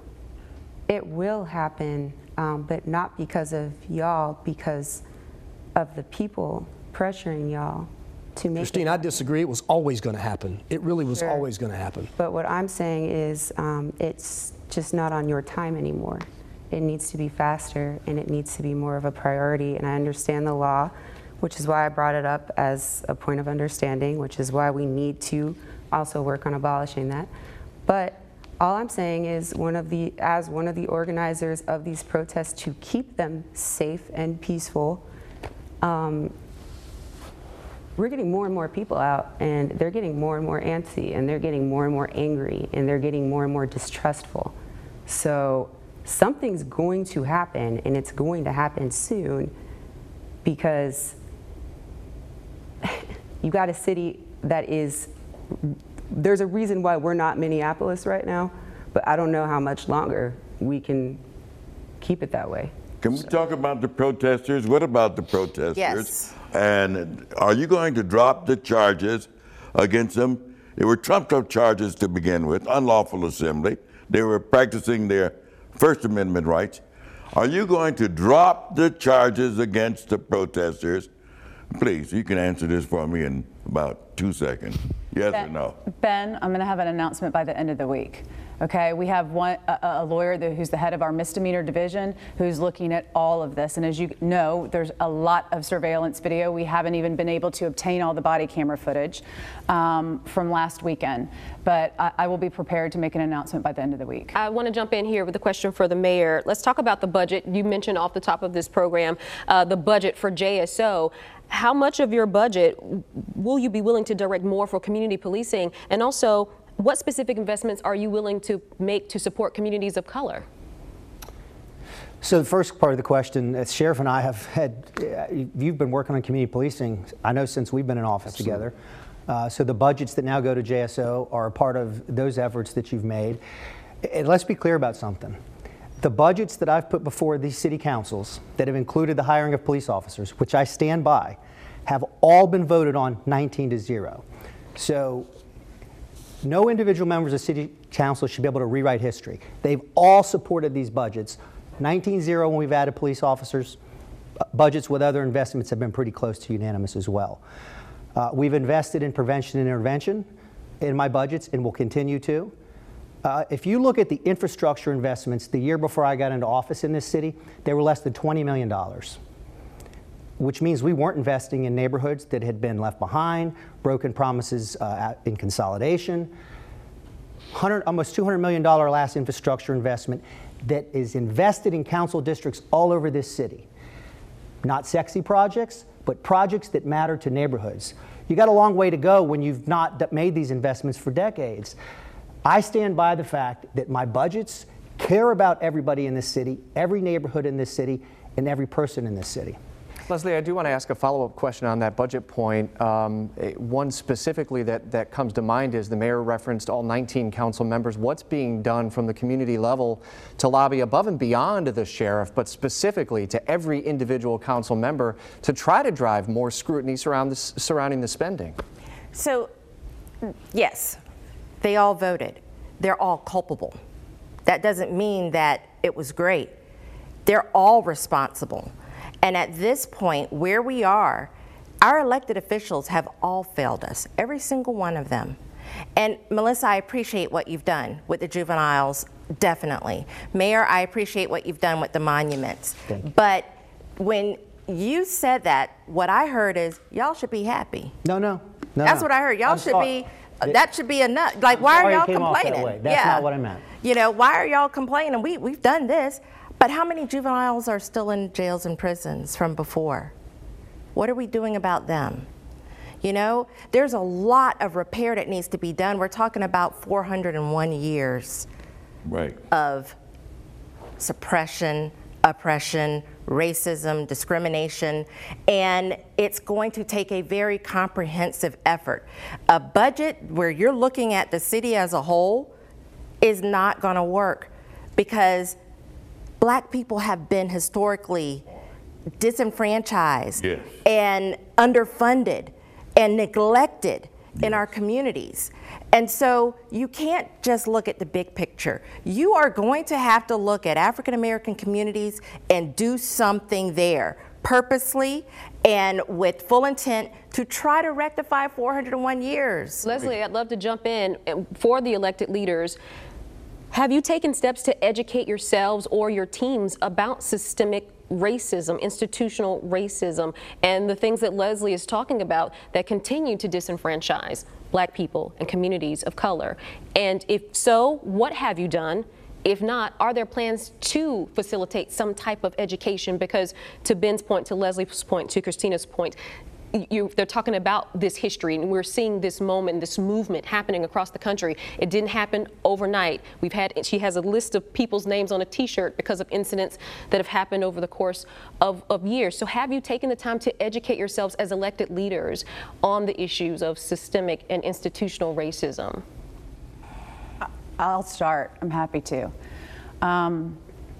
it will happen, um, but not because of y'all, because of the people pressuring y'all to make Christine, it I disagree. It was always going to happen. It really was Sure. always going to happen. But what I'm saying is um, it's just not on your time anymore. It needs to be faster, and it needs to be more of a priority. And I understand the law, which is why I brought it up as a point of understanding, which is why we need to also work on abolishing that. But all I'm saying is, one of the, as one of the organizers of these protests, to keep them safe and peaceful, um, we're getting more and more people out, and they're getting more and more antsy, and they're getting more and more angry, and they're getting more and more distrustful. So something's going to happen, and it's going to happen soon, because you got a city that is, there's a reason why we're not Minneapolis right now, but I don't know how much longer we can keep it that way. Can we talk about the protesters? What about the protesters? Yes. And are you going to drop the charges against them? They were trumped-up charges to begin with, unlawful assembly. They were practicing their First Amendment rights. Are you going to drop the charges against the protesters? Please, you can answer this for me in about two seconds. Yes Ben, or no? Ben, I'm going to have an announcement by the end of the week. Okay, we have one a, a lawyer that, who's the head of our misdemeanor division who's looking at all of this. And as you know, there's a lot of surveillance video. We haven't even been able to obtain all the body camera footage um, from last weekend. But I, I will be prepared to make an announcement by the end of the week. I want to jump in here with a question for the mayor. Let's talk about the budget. You mentioned off the top of this program uh, the budget for J S O. How much of your budget will you be willing to direct more for community policing? And also, what specific investments are you willing to make to support communities of color? So the first part of the question, as Sheriff and I have had, uh, you've been working on community policing, I know, since we've been in office Absolutely. together. Uh, so the budgets that now go to J S O are a part of those efforts that you've made. And let's be clear about something. The budgets that I've put before these city councils that have included the hiring of police officers, which I stand by, have all been voted on nineteen to zero. So no individual members of city council should be able to rewrite history. They've all supported these budgets. nineteen zero when we've added police officers. Budgets with other investments have been pretty close to unanimous as well. Uh, we've invested in prevention and intervention in my budgets, and will continue to. Uh, if you look at the infrastructure investments the year before I got into office in this city, they were less than twenty million dollars. Which means we weren't investing in neighborhoods that had been left behind, broken promises uh, in consolidation. one hundred, almost two hundred million dollars last infrastructure investment that is invested in council districts all over this city. Not sexy projects, but projects that matter to neighborhoods. You got a long way to go when you've not made these investments for decades. I stand by the fact that my budgets care about everybody in this city, every neighborhood in this city, and every person in this city. Leslie, I do want to ask a follow-up question on that budget point. Um, one specifically that, that comes to mind is the mayor referenced all nineteen council members. What's being done from the community level to lobby above and beyond the sheriff, but specifically to every individual council member to try to drive more scrutiny surround the, surrounding the spending? So, yes, they all voted. They're all culpable. That doesn't mean that it was great. They're all responsible. And at this point, where we are, our elected officials have all failed us, every single one of them. And Melissa, I appreciate what you've done with the juveniles, definitely. Mayor, I appreciate what you've done with the monuments. But when you said that, what I heard is, y'all should be happy. No, no, no. That's no. what I heard. Y'all I'm should sorry. be, that should be enough. Like, I'm why are sorry it y'all came off that complaining? way. That's yeah. not what I meant. You know, why are y'all complaining? We, we've done this. But how many juveniles are still in jails and prisons from before? What are we doing about them? You know, there's a lot of repair that needs to be done. We're talking about four hundred one years right. of suppression, oppression, racism, discrimination, and it's going to take a very comprehensive effort. A budget where you're looking at the city as a whole is not going to work, because Black people have been historically disenfranchised yes. and underfunded and neglected yes. in our communities. And so you can't just look at the big picture. You are going to have to look at African American communities and do something there. purposely and with full intent to try to rectify four hundred one years. Leslie, I'd love to jump in for the elected leaders. Have you taken steps to educate yourselves or your teams about systemic racism, institutional racism, and the things that Leslie is talking about that continue to disenfranchise Black people and communities of color? And if so, what have you done? If not, are there plans to facilitate some type of education? Because to Ben's point, to Leslie's point, to Christina's point, you, they're talking about this history, and we're seeing this moment, this movement happening across the country. It didn't happen overnight. We've had, she has a list of people's names on a t-shirt because of incidents that have happened over the course of, of years. So have you taken the time to educate yourselves as elected leaders on the issues of systemic and institutional racism? I'll start. I'm happy to. Um,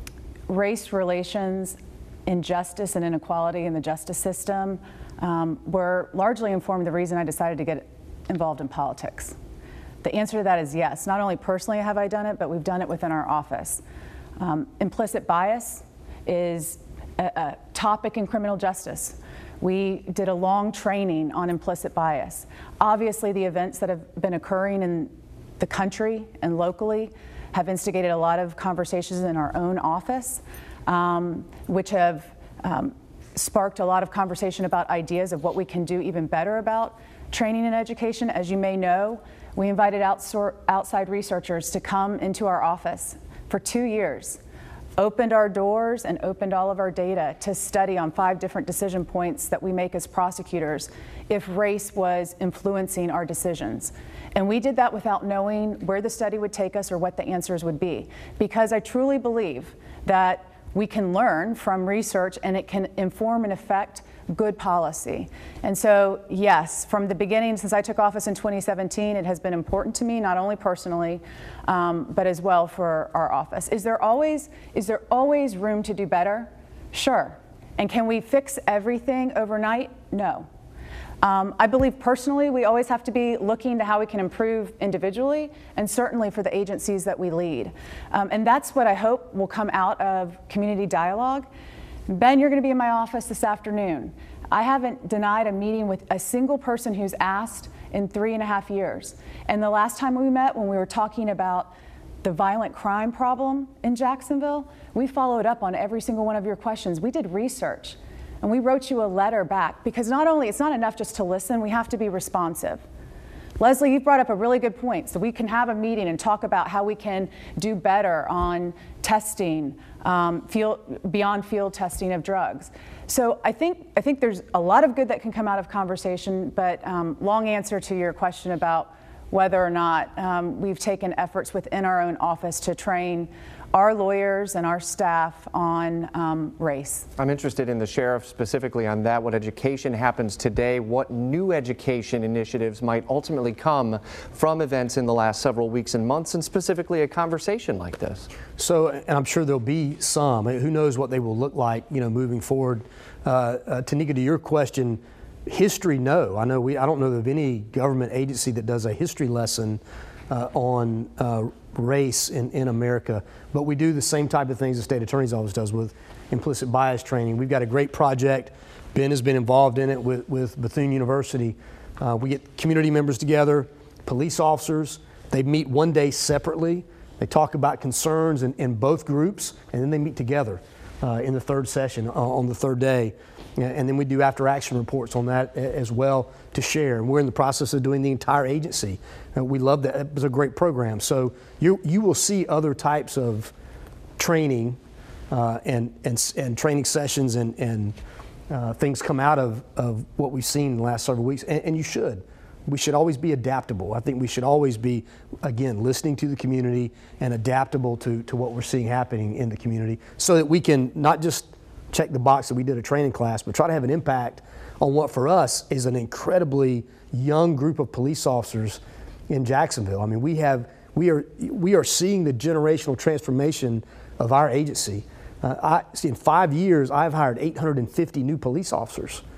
race relations, injustice and inequality in the justice system um, were largely informed the reason I decided to get involved in politics. The answer to that is yes. Not only personally have I done it, but we've done it within our office. Um, implicit bias is a, a topic in criminal justice. We did a long training on implicit bias. Obviously, the events that have been occurring in the country and locally have instigated a lot of conversations in our own office, um, which have um, sparked a lot of conversation about ideas of what we can do even better about training and education. As you may know, we invited outsor- outside researchers to come into our office for two years, opened our doors and opened all of our data to study on five different decision points that we make as prosecutors if race was influencing our decisions. And we did that without knowing where the study would take us or what the answers would be, because I truly believe that we can learn from research and it can inform and affect good policy. And so, yes, from the beginning, since I took office in twenty seventeen, it has been important to me, not only personally, um, but as well for our office. Is there always, is there always room to do better? Sure. And can we fix everything overnight? No. Um, I believe personally we always have to be looking to how we can improve individually and certainly for the agencies that we lead. Um, and that's what I hope will come out of community dialogue. Ben, you're going to be in my office this afternoon. I haven't denied a meeting with a single person who's asked in three and a half years. And the last time we met, when we were talking about the violent crime problem in Jacksonville, we followed up on every single one of your questions. We did research. And we wrote you a letter back, because not only, it's not enough just to listen, we have to be responsive. Leslie, you've brought up a really good point. So we can have a meeting and talk about how we can do better on testing, um, field, beyond field testing of drugs. So I think, I think there's a lot of good that can come out of conversation, but um, long answer to your question about whether or not um, we've taken efforts within our own office to train our lawyers and our staff on um, race. I'm interested in the sheriff specifically on that, what education happens today, what new education initiatives might ultimately come from events in the last several weeks and months, and specifically a conversation like this. So, and I'm sure there'll be some, who knows what they will look like, you know, moving forward. Uh, uh, Tanika, to your question, history, no. I know we, I don't know of any government agency that does a history lesson uh, on uh, race in, in America, but we do the same type of things the state attorney's office does with implicit bias training. We've got a great project. Ben has been involved in it with, with Bethune University. Uh, we get community members together, police officers. They meet one day separately. They talk about concerns in, in both groups, and then they meet together uh, in the third session uh, on the third day. And then we do after action reports on that as well to share. And we're in the process of doing the entire agency. Uh, we love that. It was a great program. So you you will see other types of training uh, and, and and training sessions and, and uh, things come out of, of what we've seen in the last several weeks. And, and you should. We should always be adaptable. I think we should always be, again, listening to the community and adaptable to, to what we're seeing happening in the community so that we can not just check the box that we did a training class, but try to have an impact on what for us is an incredibly young group of police officers in Jacksonville. I mean, we have we are we are seeing the generational transformation of our agency. Uh, I, in five years, I've hired eight hundred fifty new police officers.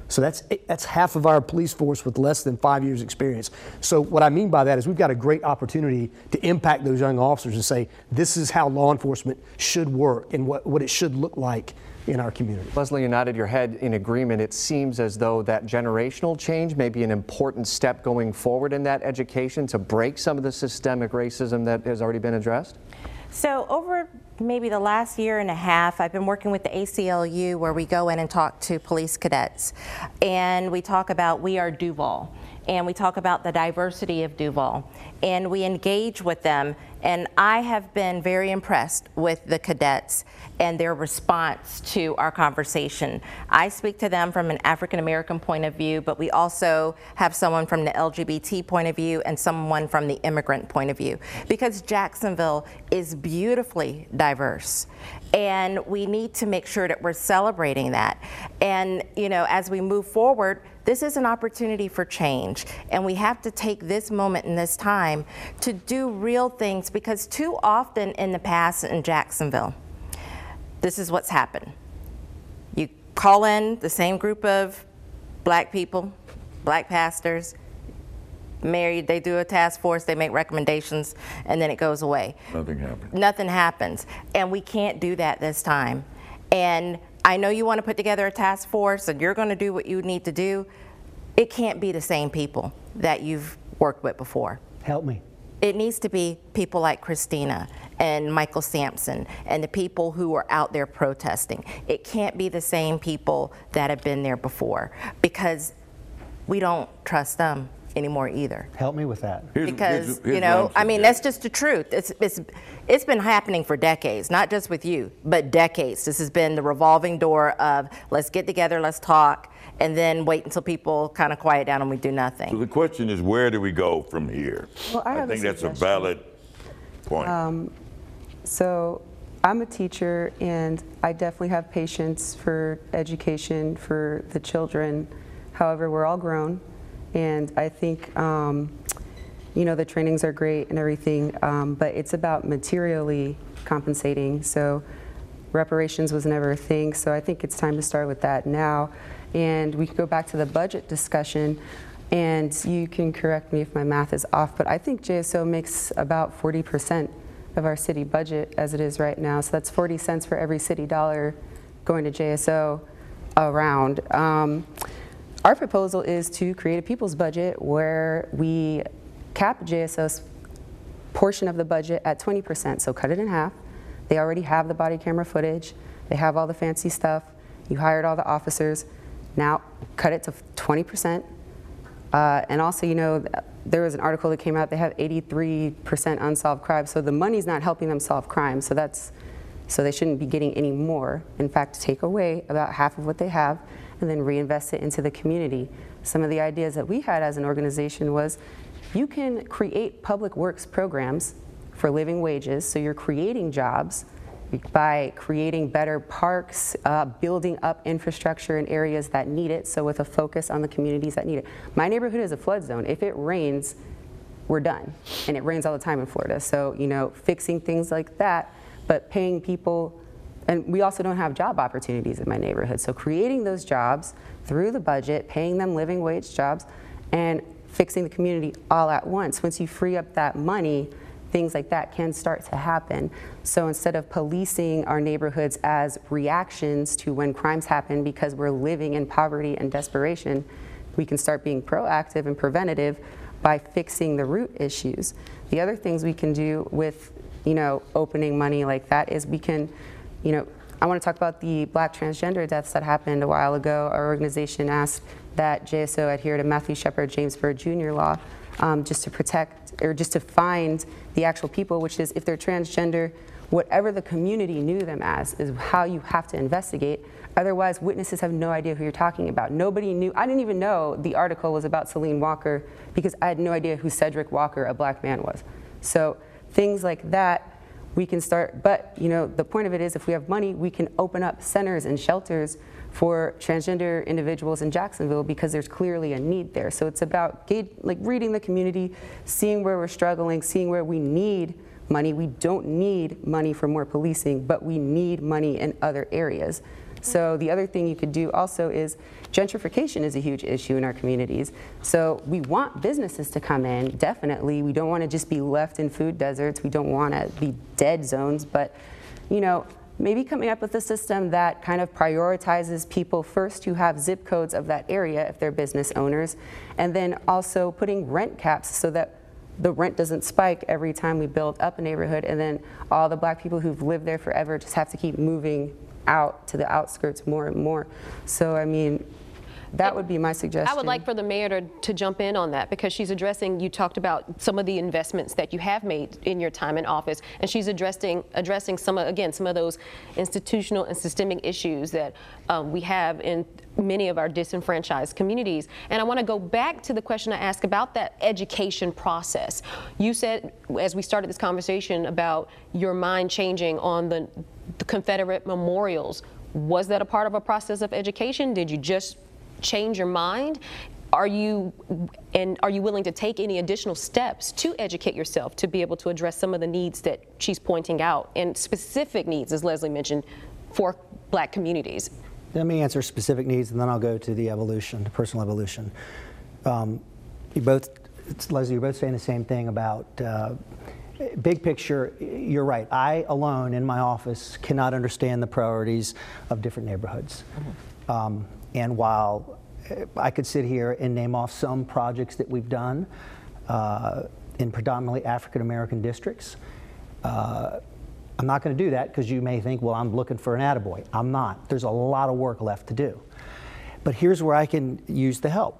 So that's that's half of our police force with less than five years experience. So what I mean by that is we've got a great opportunity to impact those young officers and say, this is how law enforcement should work and what, what it should look like in our community. Leslie, you nodded your head in agreement. It seems as though that generational change may be an important step going forward in that education to break some of the systemic racism that has already been addressed. So over maybe the last year and a half, I've been working with the A C L U where we go in and talk to police cadets. And we talk about We Are Duval. And we talk about the diversity of Duval. And we engage with them. And I have been very impressed with the cadets and their response to our conversation. I speak to them from an African American point of view, but we also have someone from the L G B T point of view and someone from the immigrant point of view, because Jacksonville is beautifully diverse. And we need to make sure that we're celebrating that. And, you know, as we move forward, this is an opportunity for change. And we have to take this moment and this time to do real things, because too often in the past in Jacksonville, this is what's happened. You call in the same group of black people, black pastors, married, they do a task force, they make recommendations, and then it goes away. Nothing happens. Nothing happens. And we can't do that this time. And I know you want to put together a task force and you're going to do what you need to do. It can't be the same people that you've worked with before. Help me. It needs to be people like Christina and Michael Sampson and the people who are out there protesting. It can't be the same people that have been there before, because we don't trust them anymore either. Help me with that. Here's- Because, here's- here's you know, what I'm I mean, suggesting. that's just the truth. It's, it's, it's been happening for decades, not just with you, but decades. This has been the revolving door of let's get together, let's talk, and then wait until people kind of quiet down and we do So nothing. the question is, where do we go from here? Well, I have a think that's a suggestion. valid point. So I'm a teacher, and I definitely have patience for education for the children. However, we're all grown, and I think, um, you know, the trainings are great and everything, um, but it's about materially compensating. So reparations was never a thing, so I think it's time to start with that now. And we can go back to the budget discussion, and you can correct me if my math is off, but I think J S O makes about forty percent of our city budget as it is right now. So that's forty cents for every city dollar going to J S O around. Um, our proposal is to create a people's budget where we cap J S O's portion of the budget at twenty percent, so cut it in half. They already have the body camera footage. They have all the fancy stuff. You hired all the officers. Now cut it to twenty percent. Uh, and also, you know, there was an article that came out, they have eighty-three percent unsolved crimes, so the money's not helping them solve crime, so that's, so they shouldn't be getting any more. In fact, take away about half of what they have and then reinvest it into the community. Some of the ideas that we had as an organization was, you can create public works programs for living wages, so you're creating jobs by creating better parks, uh, building up infrastructure in areas that need it, so with a focus on the communities that need it. My neighborhood is a flood zone. If it rains, we're done. And it rains all the time in Florida. So, you know, fixing things like that, but paying people, and we also don't have job opportunities in my neighborhood. So creating those jobs through the budget, paying them living wage jobs, and fixing the community all at once. Once you free up that money, things like that can start to happen. So instead of policing our neighborhoods as reactions to when crimes happen because we're living in poverty and desperation, we can start being proactive and preventative by fixing the root issues. The other things we can do with, you know, opening money like that is we can, you know, I want to talk about the black transgender deaths that happened a while ago. Our organization asked that J S O adhere to Matthew Shepard James Byrd Junior law, um, just to protect, or just to find the actual people, which is if they're transgender, whatever the community knew them as is how you have to investigate. Otherwise, witnesses have no idea who you're talking about. Nobody knew, I didn't even know the article was about Celine Walker because I had no idea who Cedric Walker, a black man, was. So things like that, we can start, but you know, the point of it is if we have money, we can open up centers and shelters for transgender individuals in Jacksonville because there's clearly a need there. So it's about like reading the community, seeing where we're struggling, seeing where we need money. We don't need money for more policing, but we need money in other areas. So the other thing you could do also is gentrification is a huge issue in our communities. So we want businesses to come in, definitely. We don't want to just be left in food deserts. We don't want to be dead zones, but you know, maybe coming up with a system that kind of prioritizes people first who have zip codes of that area if they're business owners, and then also putting rent caps so that the rent doesn't spike every time we build up a neighborhood, and then all the black people who've lived there forever just have to keep moving out to the outskirts more and more. So, I mean, that would be my suggestion. I would like for the mayor to, to jump in on that, because she's addressing, you talked about some of the investments that you have made in your time in office, and she's addressing, addressing some, of, again, some of those institutional and systemic issues that um, we have in many of our disenfranchised communities. And I want to go back to the question I asked about that education process. You said, as we started this conversation, about your mind changing on the, the Confederate memorials. Was that a part of a process of education? Did you just change your mind? Are you and are you willing to take any additional steps to educate yourself to be able to address some of the needs that she's pointing out, and specific needs, as Leslie mentioned, for black communities? Let me answer specific needs, and then I'll go to the evolution, the personal evolution. Um, you both, it's, Leslie, you're both saying the same thing about uh, big picture. You're right. I alone in my office cannot understand the priorities of different neighborhoods. Mm-hmm. um, and while I could sit here and name off some projects that we've done uh, in predominantly African American districts, uh, I'm not going to do that because you may think, well, I'm looking for an attaboy. I'm not. There's a lot of work left to do. But here's where I can use the help.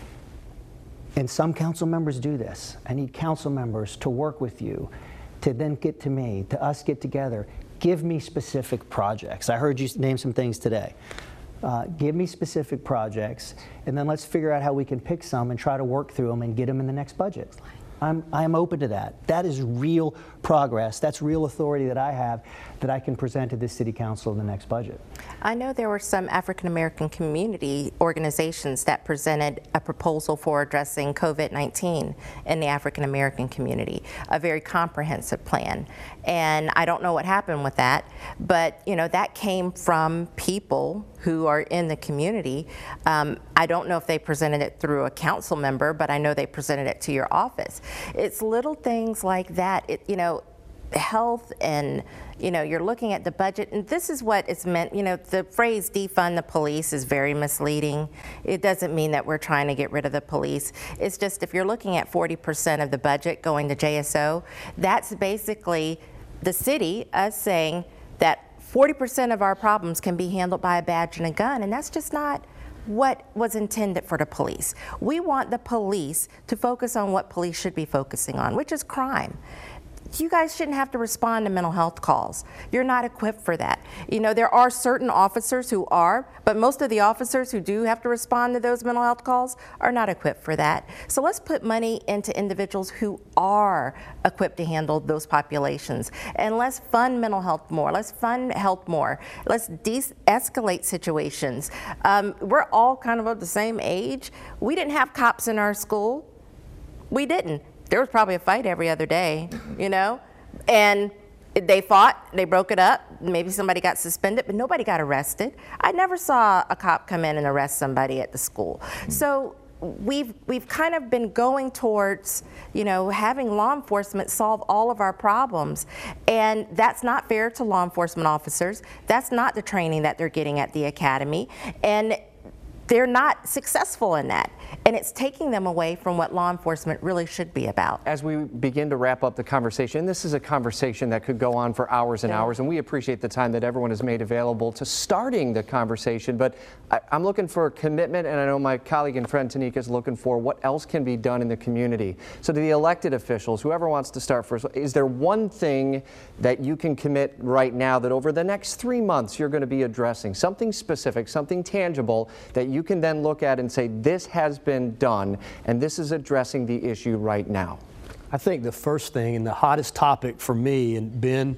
And some council members do this. I need council members to work with you, to then get to me, to us get together. Give me specific projects. I heard you name some things today. Uh, give me specific projects, and then let's figure out how we can pick some and try to work through them and get them in the next budget. I'm, I'm open to that. That is real progress. That's real authority that I have that I can present to this city council in the next budget. I know there were some African American community organizations that presented a proposal for addressing COVID nineteen in the African American community, a very comprehensive plan. And I don't know what happened with that, but you know, that came from people who are in the community. Um, I don't know if they presented it through a council member, but I know they presented it to your office. It's little things like that. It, you know, health, and you know, you're looking at the budget, and this is what it's meant. You know, the phrase defund the police is very misleading. It doesn't mean that we're trying to get rid of the police. It's just, if you're looking at forty percent of the budget going to J S O, that's basically the city, us saying that forty percent of our problems can be handled by a badge and a gun, and that's just not what was intended for the police. We want the police to focus on what police should be focusing on, which is crime. You guys shouldn't have to respond to mental health calls. You're not equipped for that. You know, there are certain officers who are, but most of the officers who do have to respond to those mental health calls are not equipped for that. So let's put money into individuals who are equipped to handle those populations. And let's fund mental health more. Let's fund health more. Let's de-escalate situations. Um, we're all kind of of the same age. We didn't have cops in our school. We didn't. There was probably a fight every other day, you know, and they fought, they broke it up, maybe somebody got suspended, but nobody got arrested. I never saw a cop come in and arrest somebody at the school. Mm-hmm. So we've, we've kind of been going towards, you know, having law enforcement solve all of our problems, and that's not fair to law enforcement officers. That's not the training that they're getting at the academy, and they're not successful in that. And it's taking them away from what law enforcement really should be about. As we begin to wrap up the conversation, this is a conversation that could go on for hours and yeah. hours, and we appreciate the time that everyone has made available to starting the conversation. But I, I'm looking for commitment, and I know my colleague and friend Tanika is looking for what else can be done in the community. So to the elected officials, whoever wants to start first, is there one thing that you can commit right now that over the next three months you're going to be addressing, something specific, something tangible that you can then look at and say, this has been done, and this is addressing the issue right now? I think the first thing and the hottest topic for me, and Ben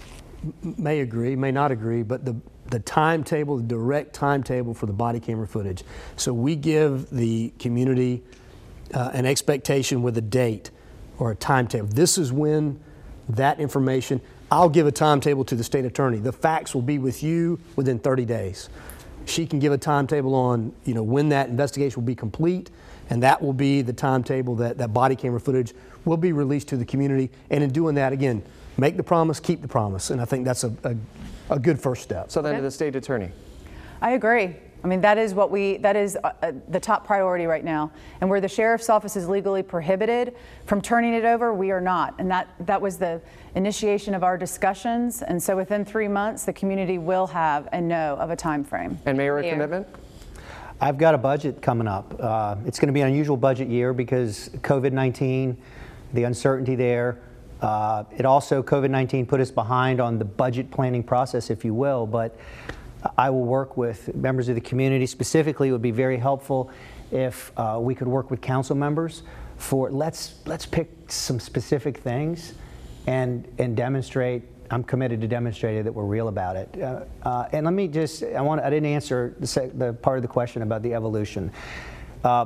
may agree, may not agree, but the, the timetable, the direct timetable for the body camera footage. So we give the community uh, an expectation with a date or a timetable. This is when that information, I'll give a timetable to the state attorney. The facts will be with you within thirty days. She can give a timetable on, you know, when that investigation will be complete, and that will be the timetable that that body camera footage will be released to the community. And in doing that, again, make the promise, keep the promise, and I think that's a, a, a good first step. So then Okay. to the state attorney. I agree. I mean, that is what we, that is uh, uh, the top priority right now. And where the sheriff's office is legally prohibited from turning it over, we are not. And that, that was the initiation of our discussions. And so within three months, the community will have and know of a time frame. And Mayor, a Mayor. commitment? I've got a budget coming up. Uh, it's going to be an unusual budget year because COVID nineteen, the uncertainty there. Uh, it also, COVID nineteen put us behind on the budget planning process, if you will, but I will work with members of the community. Specifically, it would be very helpful if uh, we could work with council members for, let's, let's pick some specific things and, and demonstrate. I'm committed to demonstrating that we're real about it. Uh, uh, and let me just, I want, I didn't answer the, sec, the part of the question about the evolution. Uh,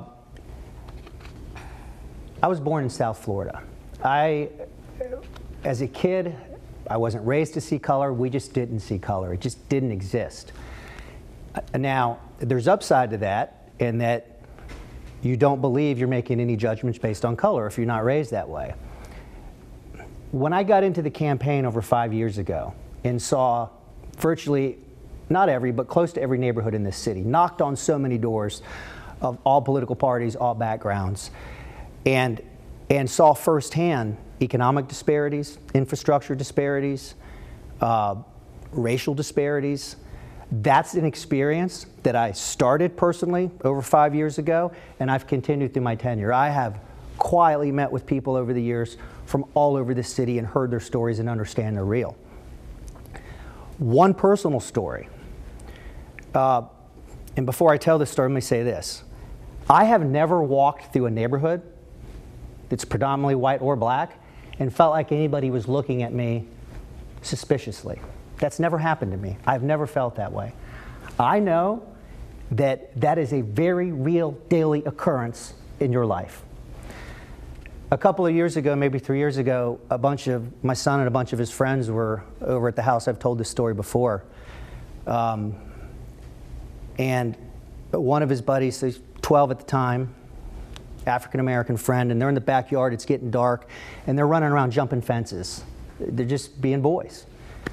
I was born in South Florida. I, as a kid, I wasn't raised to see color. We just didn't see color. It just didn't exist. Uh, now, there's upside to that in that you don't believe you're making any judgments based on color if you're not raised that way. When I got into the campaign over five years ago and saw virtually, not every, but close to every neighborhood in this city, knocked on so many doors of all political parties, all backgrounds, and, and saw firsthand economic disparities, infrastructure disparities, uh, racial disparities. That's an experience that I started personally over five years ago, and I've continued through my tenure. I have quietly met with people over the years from all over the city and heard their stories and understand they're real. One personal story, uh, and before I tell this story, let me say this. I have never walked through a neighborhood that's predominantly white or black and felt like anybody was looking at me suspiciously. That's never happened to me. I've never felt that way. I know that that is a very real daily occurrence in your life. A couple of years ago, maybe three years ago, a bunch of, my son and a bunch of his friends were over at the house. I've told this story before. Um, and one of his buddies, he's twelve at the time, African-American friend, and they're in the backyard, it's getting dark, and they're running around jumping fences. They're just being boys.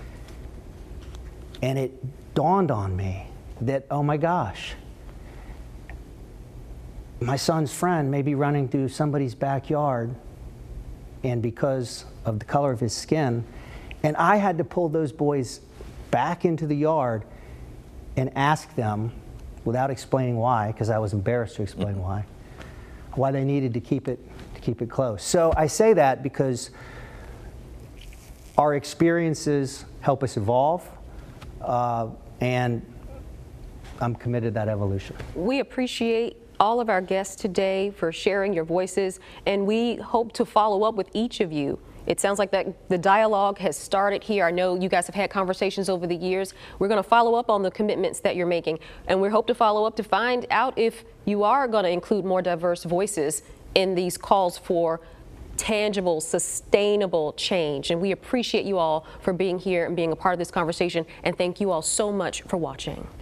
And it dawned on me that, oh my gosh, my son's friend may be running through somebody's backyard, and because of the color of his skin, and I had to pull those boys back into the yard and ask them, without explaining why, because I was embarrassed to explain why, why they needed to keep it to keep it close. So I say that because our experiences help us evolve, uh, and I'm committed to that evolution. We appreciate all of our guests today for sharing your voices, and we hope to follow up with each of you. It sounds like that the dialogue has started here. I know you guys have had conversations over the years. We're going to follow up on the commitments that you're making, and we hope to follow up to find out if you are going to include more diverse voices in these calls for tangible, sustainable change. And we appreciate you all for being here and being a part of this conversation, and thank you all so much for watching.